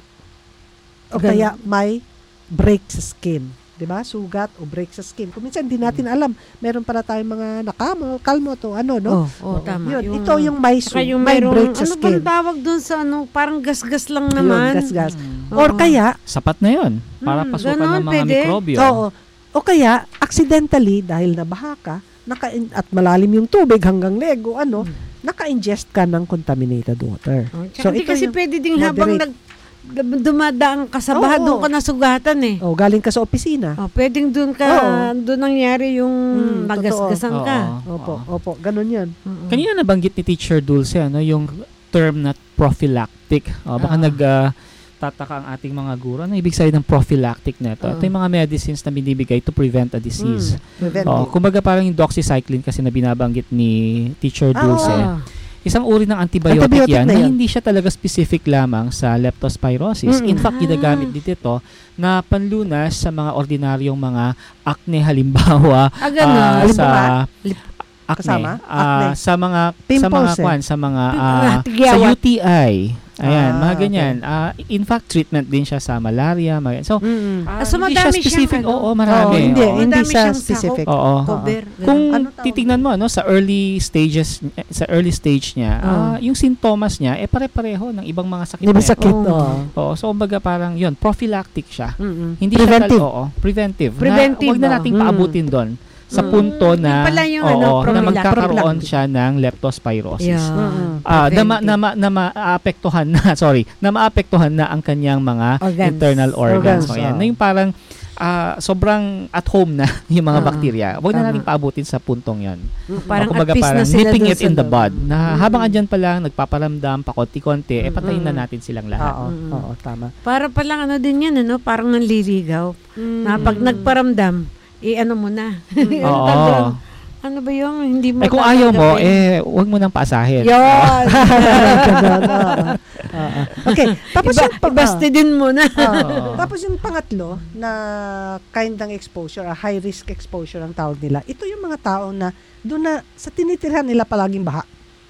[SPEAKER 3] O
[SPEAKER 2] Ganun.
[SPEAKER 3] kaya may break sa skin. Diba? Sugat o break sa skin. Kung minsan, hindi natin alam. Meron pala tayong mga nakamo, kalmo to, ano, no?
[SPEAKER 2] Oh, oh, tama.
[SPEAKER 3] Yun,
[SPEAKER 2] Yung-
[SPEAKER 3] ito yung may,
[SPEAKER 2] Saka
[SPEAKER 3] su-
[SPEAKER 2] yung
[SPEAKER 3] may
[SPEAKER 2] mayroong,
[SPEAKER 3] break sa
[SPEAKER 2] ano
[SPEAKER 3] skin.
[SPEAKER 2] bang tawag dun sa ano, parang gas-gas lang
[SPEAKER 3] Yun,
[SPEAKER 2] naman.
[SPEAKER 3] gas-gas.
[SPEAKER 2] Oo.
[SPEAKER 3] Or kaya,
[SPEAKER 4] Sapat na yun. Para
[SPEAKER 2] Hmm,
[SPEAKER 4] pasukan
[SPEAKER 2] ganon,
[SPEAKER 4] ng mga
[SPEAKER 2] pwede.
[SPEAKER 4] mikrobyo.
[SPEAKER 3] oo. O kaya, accidentally, dahil nabaha ka, naka at malalim yung tubig hanggang lego, ano, naka-ingest ka ng contaminated water.
[SPEAKER 2] Oh, tsaka hindi kasi
[SPEAKER 3] yung
[SPEAKER 2] pwede ding habang
[SPEAKER 3] moderate.
[SPEAKER 2] nag dumadaan ka sa baha,
[SPEAKER 3] Oo,
[SPEAKER 2] doon
[SPEAKER 3] oo.
[SPEAKER 2] ka nasugatan eh.
[SPEAKER 3] Oh, galing ka sa opisina.
[SPEAKER 2] Oh, pwedeng doon ka,
[SPEAKER 3] Oo.
[SPEAKER 2] doon nangyari yung
[SPEAKER 3] Mm,
[SPEAKER 2] nagasgasan
[SPEAKER 4] totoo.
[SPEAKER 2] ka.
[SPEAKER 4] Oo.
[SPEAKER 3] Opo, opo, ganun yan.
[SPEAKER 2] Mm-mm.
[SPEAKER 4] Kanina nabanggit ni Teacher Dulce, ano, yung term na prophylactic. O, baka
[SPEAKER 2] Ah.
[SPEAKER 4] nag ah, tataka ang ating mga guro. Ano ibig sabihin ng prophylactic na ito?
[SPEAKER 2] Oo.
[SPEAKER 4] Ito yung mga medicines na binibigay to prevent a disease.
[SPEAKER 3] Mm, preventive.
[SPEAKER 4] Oh, kumbaga parang yung doxycycline kasi na binabanggit ni Teacher
[SPEAKER 3] Ah,
[SPEAKER 4] Dulce.
[SPEAKER 2] Ah.
[SPEAKER 4] Isang uri ng antibiotic,
[SPEAKER 3] Antibiotic
[SPEAKER 4] yan
[SPEAKER 3] na
[SPEAKER 4] na,
[SPEAKER 3] yan.
[SPEAKER 4] hindi siya talaga specific lamang sa leptospirosis.
[SPEAKER 3] Mm-mm.
[SPEAKER 4] In fact,
[SPEAKER 2] Ah.
[SPEAKER 4] ginagamit din ito na panlunas sa mga ordinaryong mga acne halimbawa
[SPEAKER 2] Ah, ganun.
[SPEAKER 4] ah,
[SPEAKER 3] Halimbawa,
[SPEAKER 4] sa
[SPEAKER 3] lip-
[SPEAKER 4] acne,
[SPEAKER 3] kasama?
[SPEAKER 4] ah,
[SPEAKER 3] Acne.
[SPEAKER 4] sa mga sa
[SPEAKER 3] Pimples
[SPEAKER 4] mga
[SPEAKER 3] eh.
[SPEAKER 4] kwan, sa mga
[SPEAKER 2] Pim-
[SPEAKER 4] ah,
[SPEAKER 2] ah,
[SPEAKER 4] sa
[SPEAKER 2] tigyawat.
[SPEAKER 4] U T I. Ayan,
[SPEAKER 3] Ah,
[SPEAKER 4] mga ganyan. Ah, in fact, treatment din siya sa malaria. Mga, so,
[SPEAKER 3] Mm-mm.
[SPEAKER 4] ah,
[SPEAKER 2] Ah, so
[SPEAKER 4] hindi siya
[SPEAKER 2] madami siyang
[SPEAKER 4] specific.
[SPEAKER 2] ano?
[SPEAKER 4] Oo, marami.
[SPEAKER 3] Oo, hindi,
[SPEAKER 4] Oo.
[SPEAKER 3] hindi
[SPEAKER 2] Madami
[SPEAKER 3] siya
[SPEAKER 2] siyang
[SPEAKER 3] specific.
[SPEAKER 2] sakop.
[SPEAKER 4] Oo.
[SPEAKER 2] Cover.
[SPEAKER 4] Kung
[SPEAKER 3] Ano tawag
[SPEAKER 4] titingnan mo no sa early stages eh, sa early stage niya,
[SPEAKER 2] Oo.
[SPEAKER 4] ah, yung sintomas niya eh pare-pareho ng ibang mga sakit.
[SPEAKER 3] Hindi ba
[SPEAKER 4] na
[SPEAKER 3] sakit?
[SPEAKER 4] ito.
[SPEAKER 3] Oo.
[SPEAKER 4] Oo, so kumbaga parang 'yun, prophylactic siya.
[SPEAKER 3] Mm-mm.
[SPEAKER 4] Hindi
[SPEAKER 3] Preventive.
[SPEAKER 4] siya tal- oo, preventive.
[SPEAKER 2] Preventive,
[SPEAKER 4] Na, wag na
[SPEAKER 2] oh.
[SPEAKER 4] nating
[SPEAKER 3] Mm.
[SPEAKER 4] paabutin doon sa
[SPEAKER 2] Mm.
[SPEAKER 4] punto na
[SPEAKER 2] Yun pala yung
[SPEAKER 4] oo,
[SPEAKER 2] ano,
[SPEAKER 4] na
[SPEAKER 2] prophylactic.
[SPEAKER 4] magkakaroon
[SPEAKER 3] Prophylactic.
[SPEAKER 4] siya ng leptospirosis.
[SPEAKER 2] Yeah.
[SPEAKER 3] Mm-mm.
[SPEAKER 4] Ah, na ma,
[SPEAKER 2] Preventive.
[SPEAKER 4] na, ma- na maapektuhan na, sorry, na maapektuhan na ang kanyang mga
[SPEAKER 2] Organs.
[SPEAKER 4] internal organs.
[SPEAKER 3] Organs,
[SPEAKER 4] So, yan.
[SPEAKER 3] ah.
[SPEAKER 4] Na yung parang ah, sobrang at home na yung mga
[SPEAKER 2] Ah,
[SPEAKER 4] bakterya. Huwag na
[SPEAKER 2] tama.
[SPEAKER 4] natin paabutin sa puntong yan.
[SPEAKER 2] Parang
[SPEAKER 4] Kumbaga
[SPEAKER 2] at peace
[SPEAKER 4] parang
[SPEAKER 2] na sila
[SPEAKER 4] nipping
[SPEAKER 2] dun
[SPEAKER 4] it
[SPEAKER 2] sa
[SPEAKER 4] in the
[SPEAKER 2] loob.
[SPEAKER 4] bud. Na
[SPEAKER 2] Mm.
[SPEAKER 4] habang andyan pa lang, nagpaparamdam, pakonti-konti, eh patayin na
[SPEAKER 2] Mm.
[SPEAKER 4] natin silang lahat.
[SPEAKER 3] Oo,
[SPEAKER 2] Mm-mm.
[SPEAKER 3] oo, tama.
[SPEAKER 2] Para palang ano din yan, ano? Parang nanliligaw. Na pag nagparamdam, eh ano mo na. Ano
[SPEAKER 4] Oo.
[SPEAKER 2] tawag doon? Ano ba yung hindi mo
[SPEAKER 4] Eh kung ayaw mo,
[SPEAKER 2] tatanggapin?
[SPEAKER 4] eh huwag mo nang paasahin.
[SPEAKER 2] Yun!
[SPEAKER 3] Ganun, oo. Oo. Okay, tapos
[SPEAKER 2] Iba,
[SPEAKER 3] yung pa-
[SPEAKER 2] ibasti din mo na.
[SPEAKER 3] ah,
[SPEAKER 4] Oo.
[SPEAKER 3] tapos yung pangatlo na kind ng exposure, a high risk exposure ang tawag nila. Ito yung mga tao na doon na sa tinitirhan nila palaging baha.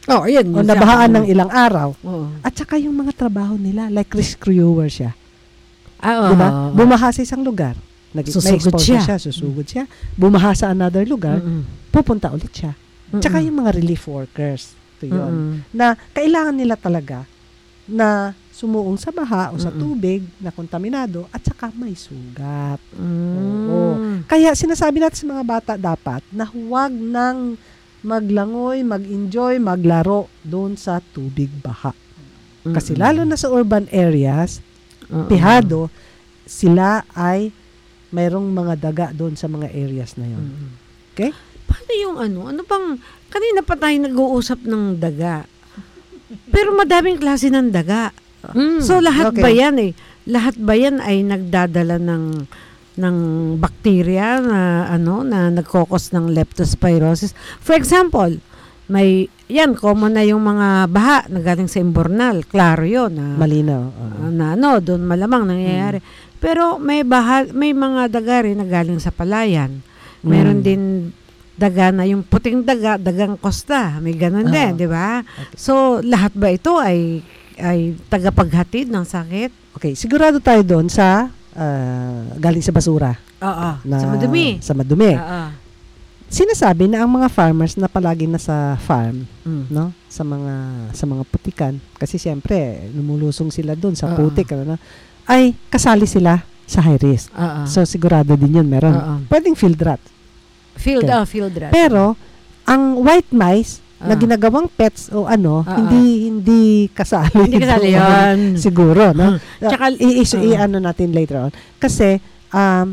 [SPEAKER 2] Oh, ayan.
[SPEAKER 3] O nabahaan ng ilang araw.
[SPEAKER 2] Oo.
[SPEAKER 3] At saka yung mga trabaho nila, like rescuer siya.
[SPEAKER 2] Ah,
[SPEAKER 3] diba?
[SPEAKER 2] oo.
[SPEAKER 3] Bumaha sa isang lugar. Nag-
[SPEAKER 2] Susugod
[SPEAKER 3] na-expose
[SPEAKER 2] siya.
[SPEAKER 3] siya. Susugod siya. Bumaha sa another lugar.
[SPEAKER 2] Mm-mm.
[SPEAKER 3] Pupunta ulit siya.
[SPEAKER 2] Mm-mm.
[SPEAKER 3] Tsaka yung mga relief workers. Ito yun.
[SPEAKER 2] Mm-mm.
[SPEAKER 3] Na kailangan nila talaga na sumuong sa baha o sa
[SPEAKER 2] Mm-mm.
[SPEAKER 3] tubig na kontaminado at saka may sugat.
[SPEAKER 2] Mm.
[SPEAKER 3] Oo. Kaya sinasabi natin sa mga bata dapat na huwag nang maglangoy, mag-enjoy, maglaro doon sa tubig baha. Kasi
[SPEAKER 2] Mm-mm.
[SPEAKER 3] lalo na sa urban areas,
[SPEAKER 2] Oo.
[SPEAKER 3] pihado, sila ay mayroong mga daga doon sa mga areas na yon.
[SPEAKER 2] Mm.
[SPEAKER 3] Okay?
[SPEAKER 2] Paano yung ano? Ano bang, kanina pa tayo nag-uusap ng daga. Pero madaming klase ng daga.
[SPEAKER 3] Mm,
[SPEAKER 2] So lahat
[SPEAKER 3] okay.
[SPEAKER 2] ba yan eh? Lahat ba yan ay nagdadala ng ng bacteria na ano na nagkokos ng leptospirosis? For example, may yan common na yung mga baha na galing sa imbornal. Klaro 'yon na
[SPEAKER 3] Malinaw. oo.
[SPEAKER 2] na ano, doon malamang nangyayari. Pero may baha, may mga daga rin na galing sa palayan. Meron
[SPEAKER 3] Mm.
[SPEAKER 2] din daga na yung puting daga, dagang kosta. May ganun
[SPEAKER 3] Oo.
[SPEAKER 2] din, di ba? So, lahat ba ito ay ay tagapaghatid ng sakit?
[SPEAKER 3] Okay, sigurado tayo doon sa ah, galing sa basura.
[SPEAKER 2] Oo.
[SPEAKER 3] Na,
[SPEAKER 2] Sa madumi.
[SPEAKER 3] Sa madumi.
[SPEAKER 2] Oo.
[SPEAKER 3] Sinasabi na ang mga farmers na palagi nasa farm,
[SPEAKER 2] Mm.
[SPEAKER 3] no? Sa mga sa mga putikan kasi siyempre lumulusong sila doon sa
[SPEAKER 2] Oo.
[SPEAKER 3] putik ano, ay kasali sila sa high risk.
[SPEAKER 2] Oo.
[SPEAKER 3] So sigurado din 'yun meron.
[SPEAKER 2] Oo.
[SPEAKER 3] Pwedeng field rat.
[SPEAKER 2] Field,
[SPEAKER 3] Okay.
[SPEAKER 2] oh, field rat.
[SPEAKER 3] Pero ang white mice na
[SPEAKER 2] Ah.
[SPEAKER 3] ginagawang pets o ano,
[SPEAKER 2] Ah,
[SPEAKER 3] hindi hindi kasali.
[SPEAKER 2] Hindi kasali
[SPEAKER 3] doon.
[SPEAKER 2] yun.
[SPEAKER 3] Siguro, no?
[SPEAKER 2] Tsaka,
[SPEAKER 3] i, i,
[SPEAKER 2] ah.
[SPEAKER 3] i-ano natin later on. Kasi um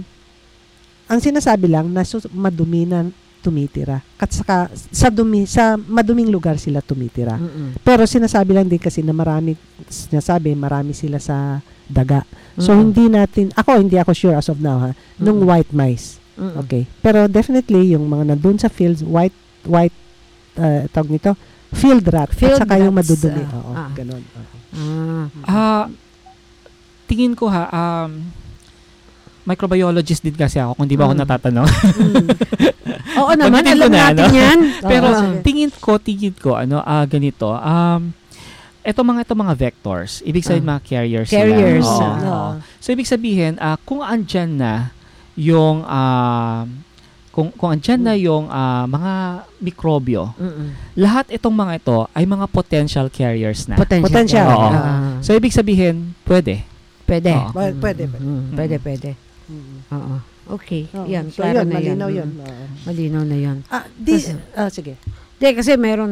[SPEAKER 3] ang sinasabi lang na sus- madumi na tumitira. At saka sa dumi sa maduming lugar sila tumitira.
[SPEAKER 2] Mm-mm.
[SPEAKER 3] Pero sinasabi lang din kasi na marami sinasabi marami sila sa daga. So
[SPEAKER 2] Mm-mm.
[SPEAKER 3] hindi natin ako hindi ako sure as of now ha nung
[SPEAKER 2] Mm-mm.
[SPEAKER 3] white mice.
[SPEAKER 2] Mm-mm.
[SPEAKER 3] Okay. Pero definitely yung mga nandun sa fields white white uh, tawag nito field rat
[SPEAKER 2] Field
[SPEAKER 3] at saka yung
[SPEAKER 2] rats,
[SPEAKER 3] madudumi.
[SPEAKER 2] ah.
[SPEAKER 3] Oo,
[SPEAKER 2] Ah.
[SPEAKER 3] ganun. Oo.
[SPEAKER 2] Ah.
[SPEAKER 4] Ah, tingin ko ha, um, microbiologist din kasi ako, kung di ba ako
[SPEAKER 2] Mm.
[SPEAKER 4] natatanong.
[SPEAKER 2] Oo naman,
[SPEAKER 4] Pagdating ko
[SPEAKER 2] alam
[SPEAKER 4] na,
[SPEAKER 2] natin
[SPEAKER 4] ano?
[SPEAKER 2] yan.
[SPEAKER 4] Pero
[SPEAKER 2] Oo, sige.
[SPEAKER 4] tingin ko, tingin ko, ano, ah, ganito, um, eto mga ito mga vectors, ibig sabihin
[SPEAKER 2] Ah.
[SPEAKER 4] mga carriers.
[SPEAKER 2] Carriers,
[SPEAKER 4] sila. Oo,
[SPEAKER 2] ah.
[SPEAKER 4] oo. So ibig sabihin, ah, kung andyan na yung ah, kung kung andyan na yung ah, mga mikrobyo,
[SPEAKER 2] Mm-mm.
[SPEAKER 4] lahat itong mga ito ay mga potential carriers na.
[SPEAKER 2] Potential.
[SPEAKER 3] Potential.
[SPEAKER 4] Oo.
[SPEAKER 2] Ah.
[SPEAKER 4] So ibig sabihin, pwede.
[SPEAKER 2] Pwede.
[SPEAKER 4] Oo.
[SPEAKER 3] Pwede, pwede. pwede.
[SPEAKER 2] Mm, Pwede, pwede.
[SPEAKER 3] Mm.
[SPEAKER 2] Oo. Okay.
[SPEAKER 3] Oo.
[SPEAKER 2] Yan,
[SPEAKER 3] So,
[SPEAKER 2] klaro
[SPEAKER 3] yun,
[SPEAKER 2] na yan.
[SPEAKER 3] malinaw yun.
[SPEAKER 2] Mm.
[SPEAKER 3] Oo.
[SPEAKER 2] Malinaw na yan.
[SPEAKER 3] Ah, di,
[SPEAKER 2] Kasi-
[SPEAKER 3] ah, sige.
[SPEAKER 2] Hindi, kasi meron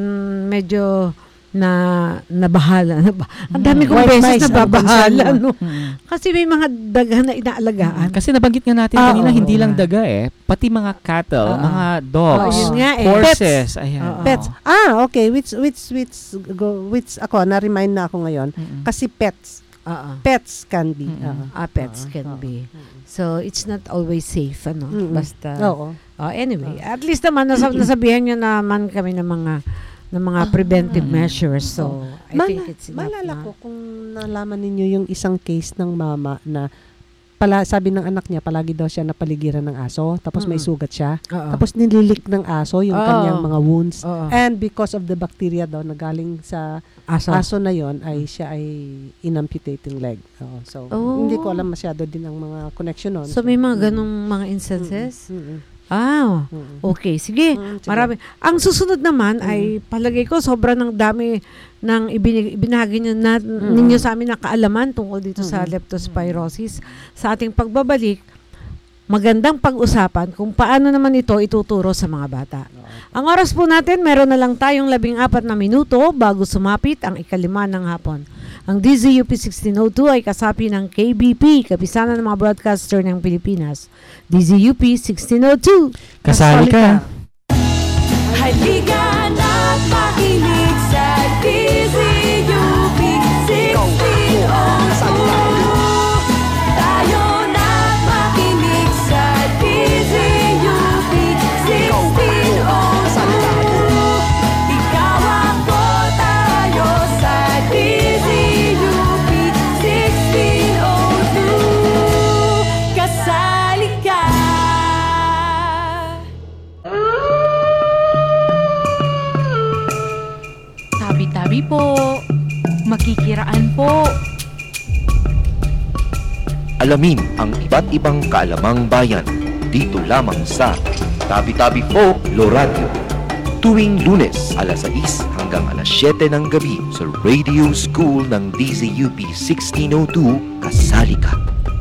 [SPEAKER 2] medyo na nabahala. Naba, ang dami kong
[SPEAKER 3] White
[SPEAKER 2] beses
[SPEAKER 3] mice, ang
[SPEAKER 2] nababahala.
[SPEAKER 3] concern mo.
[SPEAKER 2] No? Kasi may mga daga na inaalagaan.
[SPEAKER 4] Kasi nabanggit nga natin
[SPEAKER 2] Ah,
[SPEAKER 4] kanina,
[SPEAKER 2] oo
[SPEAKER 4] hindi lang
[SPEAKER 2] nga.
[SPEAKER 4] daga eh. Pati mga cattle,
[SPEAKER 2] Oo.
[SPEAKER 4] mga dogs,
[SPEAKER 2] Oo, yun nga eh.
[SPEAKER 4] horses. Ayan.
[SPEAKER 2] Oo.
[SPEAKER 3] Pets. Ah, okay. Which, which, which, go, which, ako, na-remind na ako ngayon.
[SPEAKER 4] Mm-mm.
[SPEAKER 3] Kasi pets.
[SPEAKER 2] Oo.
[SPEAKER 3] Pets can be.
[SPEAKER 4] Mm-mm.
[SPEAKER 3] Oo.
[SPEAKER 2] Ah, pets
[SPEAKER 3] Oo.
[SPEAKER 2] can
[SPEAKER 3] Oo.
[SPEAKER 2] be. So, it's not always safe, ano?
[SPEAKER 3] Mm-mm.
[SPEAKER 2] Basta.
[SPEAKER 3] Oo.
[SPEAKER 2] Oh, anyway, at least naman, nasa, nasabihan nyo naman kami ng mga ng mga preventive
[SPEAKER 4] Mm.
[SPEAKER 2] measures. So, I
[SPEAKER 3] Mala-
[SPEAKER 2] think it's enough
[SPEAKER 3] Malala
[SPEAKER 2] na.
[SPEAKER 3] ko kung nalaman ninyo yung isang case ng mama na pala, sabi ng anak niya, palagi daw siya napaligiran ng aso, tapos may
[SPEAKER 2] Mm.
[SPEAKER 3] sugat siya,
[SPEAKER 2] Oo.
[SPEAKER 3] tapos nililik ng aso yung
[SPEAKER 2] Oo.
[SPEAKER 3] kanyang mga wounds.
[SPEAKER 2] Oo.
[SPEAKER 3] And because of the bacteria daw na galing sa
[SPEAKER 2] Aso.
[SPEAKER 3] aso na yon ay siya ay inamputating leg. Oo, so,
[SPEAKER 2] Oh.
[SPEAKER 3] hindi ko alam masyado din ang mga connection nun.
[SPEAKER 2] So, may mga ganong mga instances?
[SPEAKER 3] Mm-mm.
[SPEAKER 2] Ah,
[SPEAKER 3] Mm-mm.
[SPEAKER 2] okay. Sige,
[SPEAKER 3] Mm, sige.
[SPEAKER 2] marami. Ang susunod naman
[SPEAKER 3] Mm.
[SPEAKER 2] ay palagay ko sobrang ng dami ng ibinig, ibinahagi niyo na, ninyo sa amin na kaalaman tungkol dito sa
[SPEAKER 3] Mm.
[SPEAKER 2] leptospirosis. Sa ating pagbabalik, magandang pag-usapan kung paano naman ito ituturo sa mga bata. Ang oras po natin, meron na lang tayong labing apat na minuto bago sumapit ang ikalima ng hapon. Ang D Z U P sixteen oh two ay kasapi ng K B P, kapisanan ng mga broadcaster ng Pilipinas. D Z U P sixteen oh two.
[SPEAKER 4] Kasali ka.
[SPEAKER 5] Halika na't makinig sa D Z U P sixteen oh two. Tayo na't makinig sa D Z U P sixteen oh two. Ikaw ako, tayo sa D Z U P sixteen oh two. Kasali ka.
[SPEAKER 14] po.
[SPEAKER 1] Alamin ang iba't ibang kaalamang bayan dito lamang sa Tabi-Tabi Po Loradio. Tuwing Lunes, alas sais hanggang alas siyete ng gabi sa Radio School ng D Z U P sixteen oh two, kasali ka.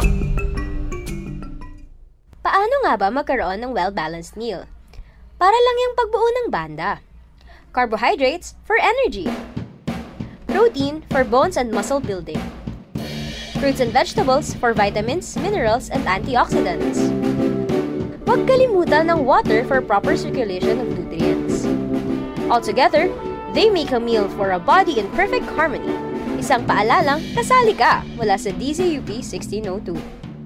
[SPEAKER 13] Paano nga ba magkaroon ng well-balanced meal? Para lang yung pagbuo ng banda. Carbohydrates for energy. Protein for bones and muscle building. Fruits and vegetables for vitamins, minerals, and antioxidants. Huwag kalimutan ng water for proper circulation of nutrients. Altogether, they make a meal for a body in perfect harmony. Isang paalalang kasali ka mula sa D Z U P sixteen oh two.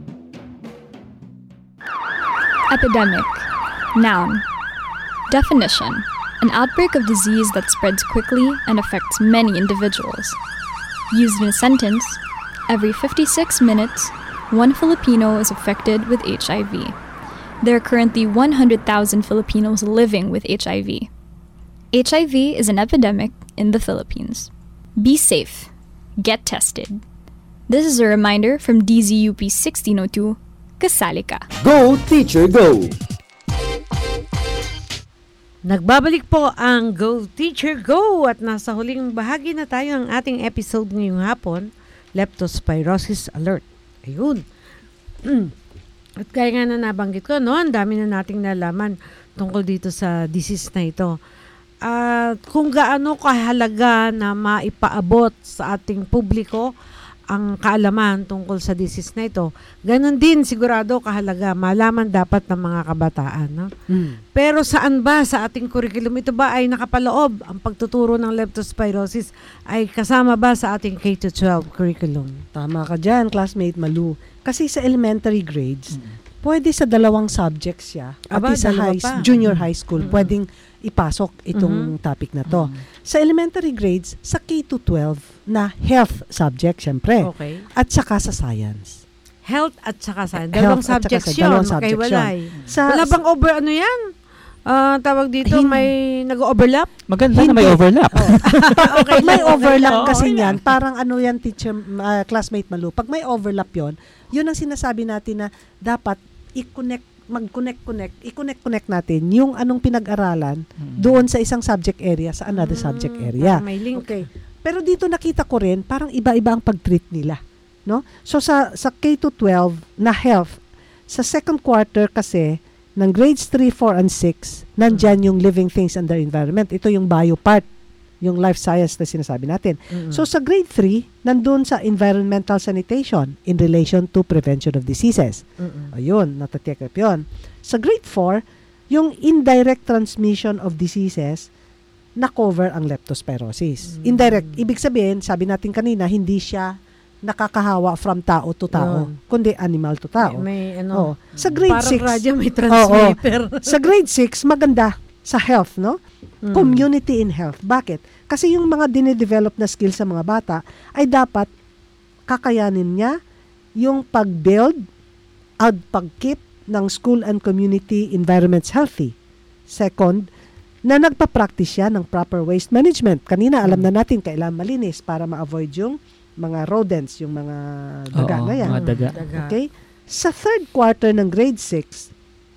[SPEAKER 16] Epidemic. Noun. Definition. An outbreak of disease that spreads quickly and affects many individuals. Used in a sentence, every fifty-six minutes, one Filipino is affected with H I V. There are currently one hundred thousand Filipinos living with H I V. H I V is an epidemic in the Philippines. Be safe. Get tested. This is a reminder from D Z U P sixteen oh two, Kasali Ka.
[SPEAKER 1] Go, Teacher, Go!
[SPEAKER 2] Nagbabalik po ang Go Teacher Go at nasa huling bahagi na tayo ng ating episode ngayong hapon, Leptospirosis Alert. Ayun. At kaya nga na nabanggit ko, no, ang dami na nating nalaman tungkol dito sa disease na ito. At kung gaano kahalaga na maipaabot sa ating publiko ang kaalaman tungkol sa disease na ito, ganun din sigurado kahalaga malaman dapat ng mga kabataan. No?
[SPEAKER 3] Mm.
[SPEAKER 2] Pero saan ba sa ating curriculum ito ba ay nakapaloob? Ang pagtuturo ng leptospirosis ay kasama ba sa ating K to twelve curriculum?
[SPEAKER 3] Tama ka dyan, classmate Malu. Kasi sa elementary grades, mm. pwede sa dalawang subjects siya.
[SPEAKER 2] Aba,
[SPEAKER 3] pati sa high,
[SPEAKER 2] pa.
[SPEAKER 3] junior high school,
[SPEAKER 2] Mm-hmm.
[SPEAKER 3] pwedeng ipasok itong
[SPEAKER 2] Mm-hmm.
[SPEAKER 3] topic na to.
[SPEAKER 2] Mm-hmm.
[SPEAKER 3] Sa elementary grades, sa K to twelve na health subject, syempre.
[SPEAKER 2] Okay.
[SPEAKER 3] At saka sa science.
[SPEAKER 2] Health at saka science.
[SPEAKER 3] Health
[SPEAKER 2] Dalawang
[SPEAKER 3] at saka
[SPEAKER 2] subjects
[SPEAKER 3] sa-
[SPEAKER 2] yun,
[SPEAKER 3] dalawang subjects
[SPEAKER 2] magkaiwalay.
[SPEAKER 3] yun. Sa-
[SPEAKER 2] Wala bang over ano yan? Ah, tawag dito,
[SPEAKER 3] Hin-
[SPEAKER 2] may nag-overlap?
[SPEAKER 4] Maganda
[SPEAKER 3] Hindi.
[SPEAKER 4] na may overlap.
[SPEAKER 3] Pag may overlap
[SPEAKER 2] Oo,
[SPEAKER 3] kasi
[SPEAKER 2] okay
[SPEAKER 3] niyan,
[SPEAKER 2] lang.
[SPEAKER 3] parang ano yan, teacher, uh, classmate Malu, pag may overlap yon, yun ang sinasabi natin na dapat i-connect, mag-connect-connect, i-connect-connect natin yung anong pinag-aralan doon sa isang subject area sa another subject area.
[SPEAKER 2] Parang may link.
[SPEAKER 3] Okay. Pero dito nakita ko rin, parang iba-iba ang pag-treat nila. No? So sa sa K to twelve na health, sa second quarter kasi, ng grades three, four, and six, nandyan yung living things and their environment. Ito yung bio part, yung life science na sinasabi natin.
[SPEAKER 2] Mm-hmm.
[SPEAKER 3] So sa grade three, nandun sa environmental sanitation in relation to prevention of diseases.
[SPEAKER 2] Mm-mm.
[SPEAKER 3] Ayun, natatik up yun. Sa grade four, yung indirect transmission of diseases na cover ang leptospirosis.
[SPEAKER 2] Mm-hmm.
[SPEAKER 3] Indirect, ibig sabihin, sabi natin kanina, hindi siya nakakahawa from tao to tao,
[SPEAKER 2] Yun.
[SPEAKER 3] kundi animal to tao.
[SPEAKER 2] May, may ano,
[SPEAKER 3] Oh, sa grade
[SPEAKER 2] parang
[SPEAKER 3] six,
[SPEAKER 2] radyo may transmitter.
[SPEAKER 3] Oo. Sa grade six, maganda sa health, no?
[SPEAKER 2] Mm.
[SPEAKER 3] Community in health. Bakit? Kasi yung mga dinidevelop na skills sa mga bata ay dapat kakayanin niya yung pag-build at pag-keep ng school and community environments healthy. Second, na nagpa-practice siya ng proper waste management. Kanina, alam na natin kailangan malinis para ma-avoid yung mga rodents, yung mga daga
[SPEAKER 4] Oo,
[SPEAKER 3] na yan.
[SPEAKER 4] mga daga.
[SPEAKER 3] Okay? Sa third quarter ng grade six,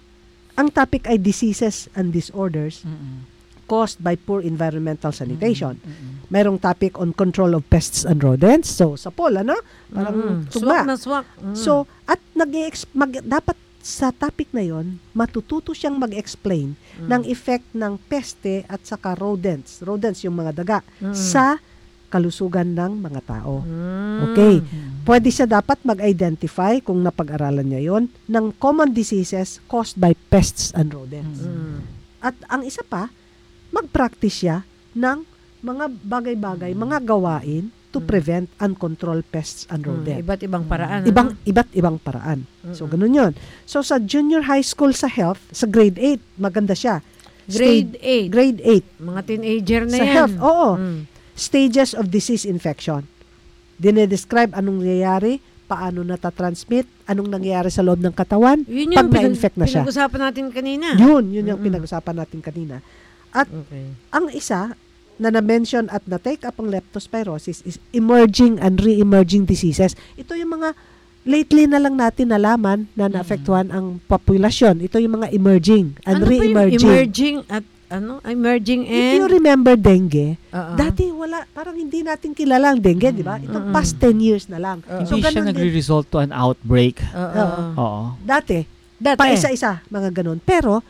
[SPEAKER 3] ang topic ay diseases and disorders
[SPEAKER 4] Mm-mm.
[SPEAKER 3] caused by poor environmental sanitation.
[SPEAKER 4] Mm-mm.
[SPEAKER 3] Mayroong topic on control of pests and rodents. So, sa poll, ano? Parang
[SPEAKER 2] Mm-mm.
[SPEAKER 3] tugma.
[SPEAKER 2] Swak na swak. Mm.
[SPEAKER 3] So, at nag mag dapat sa topic na yon, matututo siyang mag-explain
[SPEAKER 2] Mm.
[SPEAKER 3] ng effect ng peste at saka rodents. Rodents yung mga daga
[SPEAKER 2] Mm.
[SPEAKER 3] sa kalusugan ng mga tao.
[SPEAKER 2] Mm.
[SPEAKER 3] Okay. Pwede siya dapat mag-identify kung napag-aralan niya yon ng common diseases caused by pests and rodents.
[SPEAKER 2] Mm.
[SPEAKER 3] At ang isa pa, mag-practice siya ng mga bagay-bagay, mga gawain to prevent and control pests and
[SPEAKER 2] Mm.
[SPEAKER 3] rodents.
[SPEAKER 2] Iba't ibang paraan.
[SPEAKER 3] Ibang
[SPEAKER 2] ano?
[SPEAKER 3] iba't ibang paraan. So
[SPEAKER 2] Mm-mm.
[SPEAKER 3] ganun 'yon. So sa junior high school sa health, sa grade eight, maganda siya.
[SPEAKER 2] Grade
[SPEAKER 3] Stage-
[SPEAKER 2] eight.
[SPEAKER 3] Grade eight.
[SPEAKER 2] Mga teenager na
[SPEAKER 3] Sa
[SPEAKER 2] yan.
[SPEAKER 3] health, oo.
[SPEAKER 2] Mm.
[SPEAKER 3] Stages of disease infection. Dinedescribe anong nangyayari, paano natatransmit, anong nangyayari sa loob ng katawan
[SPEAKER 2] Yun
[SPEAKER 3] pag
[SPEAKER 2] yung pinag-
[SPEAKER 3] na-infect na siya.
[SPEAKER 2] pinag-usapan natin kanina.
[SPEAKER 3] Yun, yun yung
[SPEAKER 2] Mm-mm.
[SPEAKER 3] pinag-usapan natin kanina. At
[SPEAKER 2] Okay.
[SPEAKER 3] ang isa, na na-mention at na-take up ang leptospirosis is emerging and re-emerging diseases. Ito yung mga lately na lang natin nalaman na naapektuhan ang populasyon. Ito yung mga emerging and
[SPEAKER 2] Ano ba yung
[SPEAKER 3] re-emerging.
[SPEAKER 2] emerging at ano? Emerging
[SPEAKER 3] If
[SPEAKER 2] and...
[SPEAKER 3] you remember dengue,
[SPEAKER 2] Oo.
[SPEAKER 3] dati wala, parang hindi natin kilala ang dengue, di ba? Itong past ten years na lang.
[SPEAKER 4] Hindi siya
[SPEAKER 3] ganun din.
[SPEAKER 4] nagre-result to an outbreak.
[SPEAKER 3] Oo.
[SPEAKER 4] Oo.
[SPEAKER 3] Dati,
[SPEAKER 2] Dati.
[SPEAKER 3] pa isa-isa, mga ganun. Pero,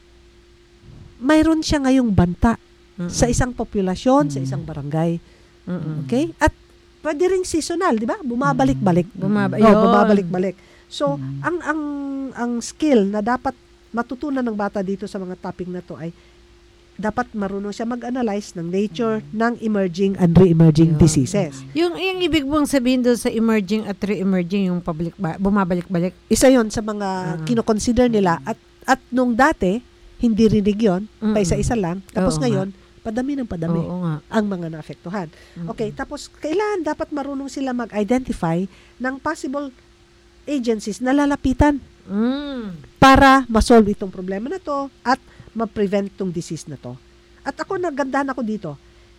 [SPEAKER 3] mayroon siya ngayong banta sa isang populasyon, sa isang barangay. Okay? At pwede ring seasonal, di ba? Bumabalik-balik.
[SPEAKER 2] Bumaba-
[SPEAKER 3] Oh,
[SPEAKER 2] yun.
[SPEAKER 3] bumabalik-balik. So, ang ang ang skill na dapat matutunan ng bata dito sa mga topic na to ay dapat marunong siya mag-analyze ng nature ng emerging and re-emerging diseases.
[SPEAKER 2] Yung, yung ibig mong sabihin doon sa emerging at re-emerging, yung public ba, bumabalik-balik.
[SPEAKER 3] Isa yon sa mga kino-consider nila at at nung dati, hindi rinig yun,
[SPEAKER 2] Mm-mm.
[SPEAKER 3] pa isa-isa lang. Tapos
[SPEAKER 2] Oo
[SPEAKER 3] ngayon, padami ng padami
[SPEAKER 2] Oo nga.
[SPEAKER 3] ang mga naapektuhan. Okay, tapos kailangan dapat marunong sila mag-identify ng possible agencies na lalapitan
[SPEAKER 2] Mm.
[SPEAKER 3] para ma-solve itong problema na to at ma-prevent itong disease na to. At ako, nagandahan ako dito.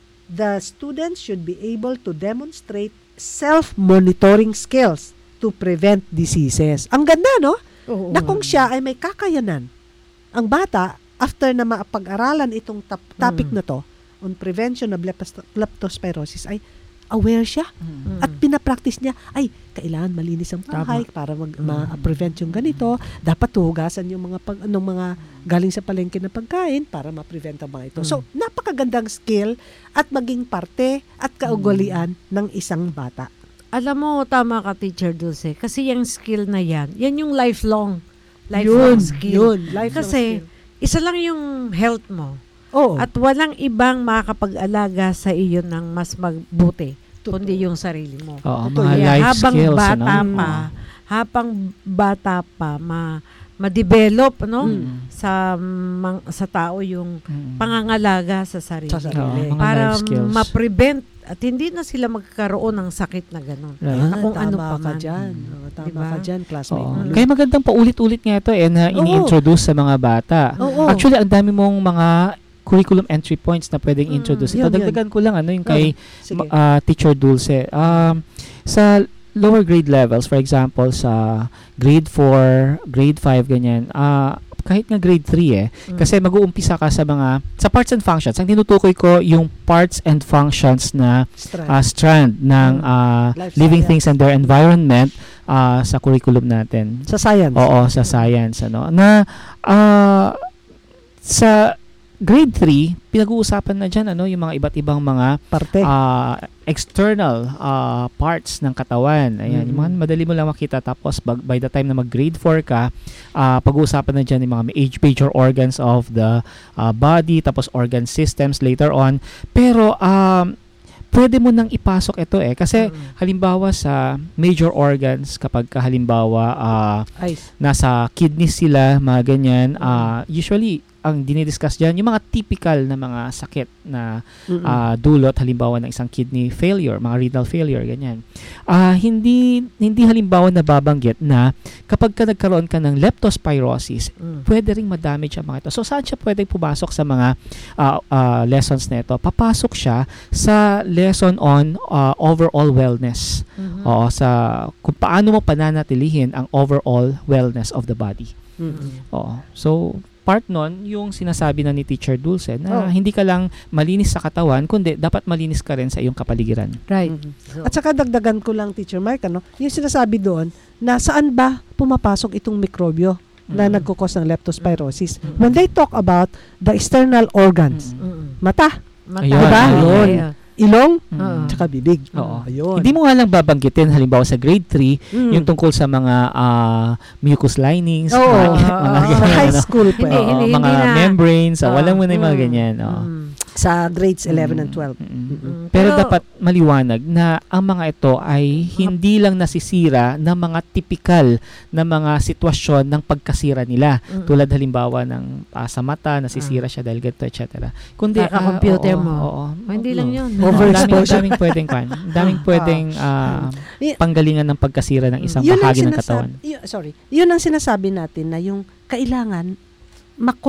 [SPEAKER 3] The students should be able to demonstrate self-monitoring skills to prevent diseases. Ang ganda, no?
[SPEAKER 2] Oo,
[SPEAKER 3] Na kung siya ay may kakayanan, ang bata, after na maapag-aralan itong tap- topic
[SPEAKER 2] Mm.
[SPEAKER 3] na to, on prevention of leptos- leptospirosis, ay aware siya.
[SPEAKER 2] Mm.
[SPEAKER 3] At pinapractice niya, ay, kailangan malinis ang bahay para mag, ma-prevent yung ganito. Dapat hugasan yung mga, pag, anong mga galing sa palengke na pagkain para ma-prevent ang mga ito. So, napakagandang skill at maging parte at kaugalian ng isang bata.
[SPEAKER 2] Alam mo, tama ka, Teacher Dulce. Kasi yung skill na yan, yan yung lifelong. Lifelong
[SPEAKER 3] Yun,
[SPEAKER 2] skill.
[SPEAKER 3] yun, lifelong
[SPEAKER 2] Kasi,
[SPEAKER 3] skill.
[SPEAKER 2] isa lang yung health mo.
[SPEAKER 3] Oo.
[SPEAKER 2] At walang ibang makakapag-alaga sa iyo ng mas magbuti, kundi yung sarili mo.
[SPEAKER 4] Oo,
[SPEAKER 2] Totoo
[SPEAKER 4] mga
[SPEAKER 2] yan.
[SPEAKER 4] life
[SPEAKER 2] habang
[SPEAKER 4] skills,
[SPEAKER 2] bata
[SPEAKER 4] ano?
[SPEAKER 2] pa, habang bata pa, ma, ma-develop, no?
[SPEAKER 3] Mm.
[SPEAKER 2] Sa mang, sa tao yung pangangalaga sa sarili.
[SPEAKER 3] Sa sarili.
[SPEAKER 4] Oo, mga
[SPEAKER 2] Para
[SPEAKER 4] life skills.
[SPEAKER 2] ma-prevent at hindi na sila magkaroon ng sakit na gano'n.
[SPEAKER 4] Right.
[SPEAKER 2] Na kung ano
[SPEAKER 3] tama
[SPEAKER 2] pa
[SPEAKER 3] ka
[SPEAKER 2] man.
[SPEAKER 3] dyan. Oo, tama
[SPEAKER 2] Diba?
[SPEAKER 3] ka dyan, classmate.
[SPEAKER 4] Oo.
[SPEAKER 3] Malu.
[SPEAKER 4] Kaya magandang paulit-ulit nga ito eh, na
[SPEAKER 3] Oo.
[SPEAKER 4] ini-introduce sa mga bata.
[SPEAKER 3] Oo.
[SPEAKER 4] Actually, ang dami mong mga curriculum entry points na pwedeng introduce. Ito,
[SPEAKER 3] Yun, yun.
[SPEAKER 4] dagdagan ko lang ano yung kay
[SPEAKER 3] Sige.
[SPEAKER 4] uh, Teacher Dulce. Um, sa lower grade levels, for example, sa grade four, grade five, ganyan, uh, kahit nga grade three eh,
[SPEAKER 2] Mm.
[SPEAKER 4] kasi mag-uumpisa ka sa mga, sa parts and functions. Ang tinutukoy ko, yung parts and functions na
[SPEAKER 3] Strand.
[SPEAKER 4] uh, strand ng
[SPEAKER 3] Mm.
[SPEAKER 4] uh,
[SPEAKER 3] Life
[SPEAKER 4] living
[SPEAKER 3] science.
[SPEAKER 4] things and their environment uh, sa curriculum natin.
[SPEAKER 3] Sa science.
[SPEAKER 4] Oo, sa science. Ano, na uh, sa grade three, pinag-uusapan na dyan ano, yung mga iba't ibang mga
[SPEAKER 3] parte.
[SPEAKER 4] uh, external uh, parts ng katawan. Ayan, yung mga madali mo lang makita. Tapos bag, by the time na mag-grade four ka, uh, pag-uusapan na dyan yung mga age major organs of the uh, body, tapos organ systems later on. Pero, um, pwede mo nang ipasok ito eh. Kasi, halimbawa sa major organs, kapag ka, halimbawa, uh,
[SPEAKER 3] Ice.
[SPEAKER 4] nasa kidneys sila, mga ganyan, uh, usually, ang dinidiscuss dyan, yung mga typical na mga sakit na
[SPEAKER 3] Mm-mm.
[SPEAKER 4] uh, dulot, halimbawa ng isang kidney failure, mga renal failure, ganyan. Uh, hindi hindi halimbawa nababanggit na kapag ka nagkaroon ka ng leptospirosis,
[SPEAKER 2] Mm.
[SPEAKER 4] pwede ring madamage ang mga ito. So, saan siya pwedeng pumasok sa mga uh, uh, lessons na ito? Papasok siya sa lesson on uh, overall wellness.
[SPEAKER 2] Mhm.
[SPEAKER 4] Oo, sa kung paano mo pananatilihin ang overall wellness of the body.
[SPEAKER 3] Mm-mm.
[SPEAKER 4] Oo. So, part nun, yung sinasabi na ni Teacher Dulce na
[SPEAKER 3] Oh.
[SPEAKER 4] hindi ka lang malinis sa katawan, kundi dapat malinis ka rin sa iyong kapaligiran.
[SPEAKER 2] Right.
[SPEAKER 3] Mhm. At saka dagdagan ko lang, Teacher Mark, ano, yung sinasabi doon, na saan ba pumapasok itong mikrobyo na
[SPEAKER 2] Mm.
[SPEAKER 3] nagkukos ng leptospirosis? When they talk about the external organs,
[SPEAKER 2] Mm.
[SPEAKER 3] mata,
[SPEAKER 2] Mata.
[SPEAKER 4] Ayun.
[SPEAKER 3] diba?
[SPEAKER 4] Ayun.
[SPEAKER 3] Yun.
[SPEAKER 2] Ayun.
[SPEAKER 3] Ilong,
[SPEAKER 2] Oo.
[SPEAKER 3] tsaka bibig.
[SPEAKER 4] Oo.
[SPEAKER 3] Ayun.
[SPEAKER 4] Hindi mo nga lang babanggitin, halimbawa sa grade three,
[SPEAKER 3] Mm.
[SPEAKER 4] yung tungkol sa mga ah, mucous linings,
[SPEAKER 3] Oo.
[SPEAKER 4] mga,
[SPEAKER 3] Oo.
[SPEAKER 4] mga
[SPEAKER 3] Sa
[SPEAKER 4] ganyan,
[SPEAKER 3] high
[SPEAKER 4] ano.
[SPEAKER 3] school pa.
[SPEAKER 2] Hindi,
[SPEAKER 4] Oo,
[SPEAKER 2] hindi,
[SPEAKER 4] mga
[SPEAKER 2] hindi na.
[SPEAKER 4] membranes, ah,
[SPEAKER 2] Oo.
[SPEAKER 4] walang muna yung mga
[SPEAKER 2] Mm.
[SPEAKER 4] ganyan. Oo.
[SPEAKER 2] Mm.
[SPEAKER 3] Sa grades eleven and twelve.
[SPEAKER 4] Mm.
[SPEAKER 2] Mm.
[SPEAKER 4] Pero
[SPEAKER 2] Pero-
[SPEAKER 4] dapat maliwanag na ang mga ito ay hindi lang nasisira ng mga tipikal na mga sitwasyon ng pagkasira nila.
[SPEAKER 2] Mm.
[SPEAKER 4] Tulad halimbawa ng ah, sa mata, nasisira siya dahil ganito, et cetera. Kundi, ah,
[SPEAKER 2] Kaka-computer
[SPEAKER 4] oo,
[SPEAKER 2] mo.
[SPEAKER 4] oo.
[SPEAKER 2] Oh, hindi lang yun.
[SPEAKER 3] Overexposure.
[SPEAKER 4] Daming, daming pwedeng kan. Daming pwedeng ah,
[SPEAKER 3] Y-
[SPEAKER 4] panggalingan ng pagkasira ng isang
[SPEAKER 3] Yun ang
[SPEAKER 4] bahagi ng
[SPEAKER 3] sinasab-
[SPEAKER 4] katawan.
[SPEAKER 3] y- sorry. Yun ang sinasabi natin na yung kailangan makonect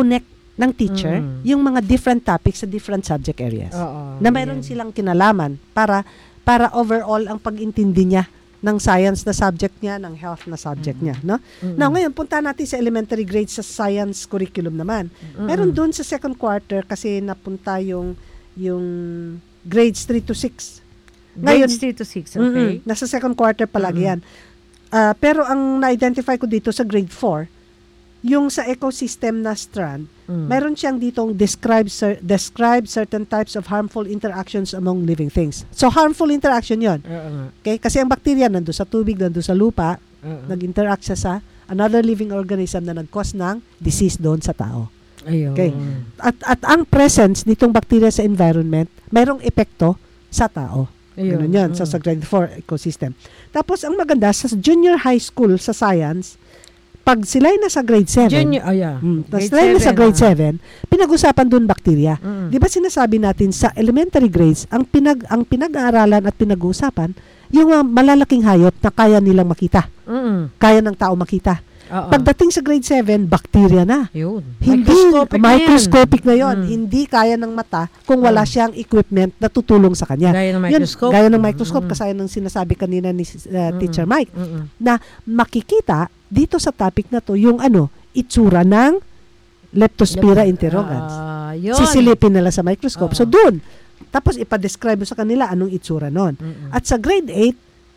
[SPEAKER 3] ng teacher
[SPEAKER 2] Mm.
[SPEAKER 3] yung mga different topics sa different subject areas.
[SPEAKER 2] Oo,
[SPEAKER 3] na mayroon silang kinalaman para para overall ang pag-intindi niya ng science na subject niya, ng health na subject niya, no?
[SPEAKER 2] Mm-mm.
[SPEAKER 3] Now, ngayon, punta natin sa elementary grades sa science curriculum naman.
[SPEAKER 2] Mm-mm.
[SPEAKER 3] Meron doon sa second quarter kasi napunta yung yung grades three to six.
[SPEAKER 2] Grades three to six, okay.
[SPEAKER 3] Mm-mm, nasa second quarter palagi yan. Ah, pero ang na-identify ko dito sa grade four, yung sa ecosystem na strand,
[SPEAKER 2] Mm.
[SPEAKER 3] meron siyang ditong describe cer- describe certain types of harmful interactions among living things. So harmful interaction 'yon.
[SPEAKER 2] Oo nga.
[SPEAKER 3] Okay? Kasi ang bacteria nandoon sa tubig, nandoon sa lupa,
[SPEAKER 2] Oo.
[SPEAKER 3] nag-interact siya sa another living organism na nag-cause ng disease doon sa tao.
[SPEAKER 2] Ayun.
[SPEAKER 3] Okay? At at ang presence nitong bacteria sa environment, mayroong epekto sa tao.
[SPEAKER 2] Ayun.
[SPEAKER 3] Ganun 'yan sa, sa grade four ecosystem. Tapos ang maganda sa junior high school sa science, pag sila'y nasa grade seven,
[SPEAKER 2] Junior, oh yeah.
[SPEAKER 3] mm,
[SPEAKER 2] Grade
[SPEAKER 3] sila'y nasa
[SPEAKER 2] seven,
[SPEAKER 3] grade
[SPEAKER 2] ah.
[SPEAKER 3] seven, pinag-usapan doon bacteria.
[SPEAKER 2] Mm.
[SPEAKER 3] Di ba sinasabi natin sa elementary grades, ang pinag ang pinag-aaralan at pinag-uusapan, yung uh, malalaking hayop na kaya nilang makita.
[SPEAKER 2] Mm.
[SPEAKER 3] Kaya ng tao makita.
[SPEAKER 2] Oo.
[SPEAKER 3] Pagdating sa grade seven, bacteria na.
[SPEAKER 2] Yun.
[SPEAKER 3] Hindi,
[SPEAKER 2] Microscopic na yan.
[SPEAKER 3] microscopic na yun.
[SPEAKER 2] Mm.
[SPEAKER 3] Hindi kaya ng mata kung wala siyang equipment na tutulong sa kanya.
[SPEAKER 2] Gaya ng
[SPEAKER 3] Yun,
[SPEAKER 2] microscope.
[SPEAKER 3] gaya ng microscope,
[SPEAKER 2] Mm.
[SPEAKER 3] kasaya ng sinasabi kanina ni uh, Teacher
[SPEAKER 2] Mm.
[SPEAKER 3] Mike,
[SPEAKER 2] Mm-mm.
[SPEAKER 3] na makikita dito sa topic na to yung ano, itsura ng Leptospira interrogans.
[SPEAKER 2] Ah, yun.
[SPEAKER 3] Sisilipin nila sa microscope. So doon, tapos ipa-describe mo sa kanila anong itsura nun.
[SPEAKER 2] Mm-mm.
[SPEAKER 3] At sa grade eight,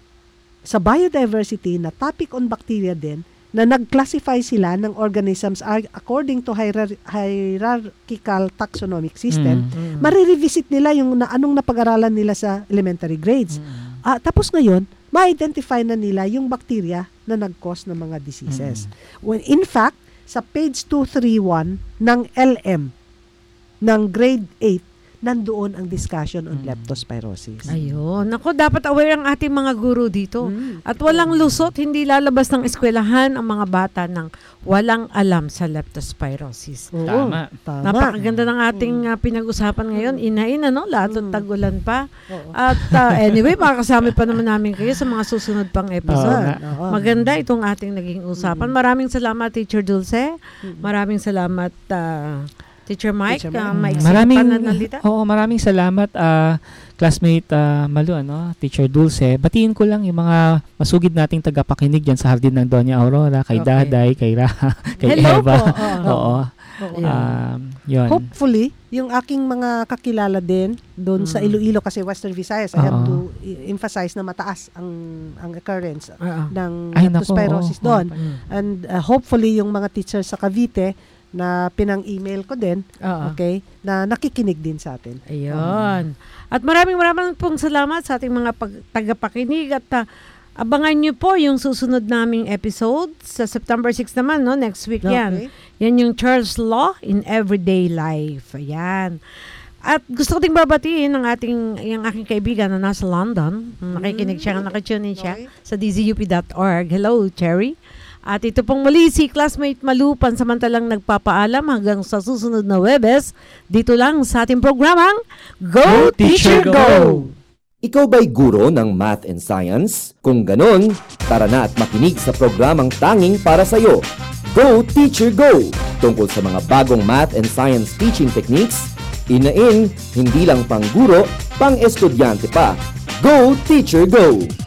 [SPEAKER 3] sa biodiversity na topic on bacteria din, na nag-classify sila ng organisms ar- according to hierar- hierarchical taxonomic system,
[SPEAKER 2] Mm.
[SPEAKER 3] marirevisit nila yung na, anong napag-aralan nila sa elementary grades. Ah, tapos ngayon, ma-identify na nila yung bacteria na nag-cause ng mga diseases. When in fact, sa page two thirty-one ng L M ng grade eight, nandoon ang discussion on leptospirosis.
[SPEAKER 2] Ayun. Naku, dapat aware ang ating mga guro dito. At walang lusot, hindi lalabas ng eskwelahan ang mga bata ng walang alam sa leptospirosis.
[SPEAKER 3] Oo,
[SPEAKER 4] Tama.
[SPEAKER 3] tama.
[SPEAKER 2] Napakaganda ng ating uh, pinag-usapan ngayon. Inain, ano? Lahat ng tag-ulan pa. At uh, anyway, makakasama pa naman namin kayo sa mga susunod pang episode.
[SPEAKER 3] Oo.
[SPEAKER 2] Maganda itong ating naging usapan. Maraming salamat, Teacher Dulce. Maraming salamat, uh, Teacher Mike.
[SPEAKER 3] Teacher
[SPEAKER 2] Uh,
[SPEAKER 3] Mike.
[SPEAKER 2] maiksi
[SPEAKER 4] Maraming
[SPEAKER 2] pananalita.
[SPEAKER 4] Oo, maraming salamat ah, classmate ah, Malu, ano, Teacher Dulce. Batiin ko lang yung mga masugid nating tagapakinig diyan sa Hardin ng Doña Aurora, kay
[SPEAKER 2] Okay.
[SPEAKER 4] Daday, kay Raha, kay
[SPEAKER 2] Hello
[SPEAKER 4] Eva.
[SPEAKER 2] po. Oo.
[SPEAKER 4] Oo.
[SPEAKER 3] Oo.
[SPEAKER 4] Um, yun.
[SPEAKER 3] Hopefully, yung aking mga kakilala din doon sa Iloilo, kasi Western Visayas, I have
[SPEAKER 4] Oo.
[SPEAKER 3] to i- emphasize na mataas ang ang occurrence
[SPEAKER 2] Oo.
[SPEAKER 3] ng
[SPEAKER 4] Ay, nako,
[SPEAKER 3] leptospirosis
[SPEAKER 4] oo.
[SPEAKER 3] doon.
[SPEAKER 2] Mm.
[SPEAKER 3] And uh, hopefully, yung mga teachers sa Cavite na pinang-email ko din,
[SPEAKER 2] Oo.
[SPEAKER 3] okay, na nakikinig din sa atin.
[SPEAKER 2] Ayun. At maraming maraming pong salamat sa ating mga pag- tagapakinig at uh, abangan nyo po yung susunod naming episode sa September sixth naman, no? Next week yan.
[SPEAKER 3] Okay.
[SPEAKER 2] Yan yung Charles Law in Everyday Life. Ayan. At gusto ko ding babatiin ng ating, yung aking kaibigan na nasa London. Nakikinig siya, nakatune in siya
[SPEAKER 3] Okay.
[SPEAKER 2] sa d z u p dot org. Hello, Cherry. At ito pong muli si Classmate Malu, pansamantalang nagpapaalam hanggang sa susunod na Webes, dito lang sa ating programang Go Teacher Go!
[SPEAKER 1] Ikaw ba'y guro ng math and science? Kung ganon, tara na at makinig sa programang tanging para sa'yo. Go Teacher Go! Tungkol sa mga bagong math and science teaching techniques, inain, hindi lang pang guro, pang estudyante pa. Go Teacher Go!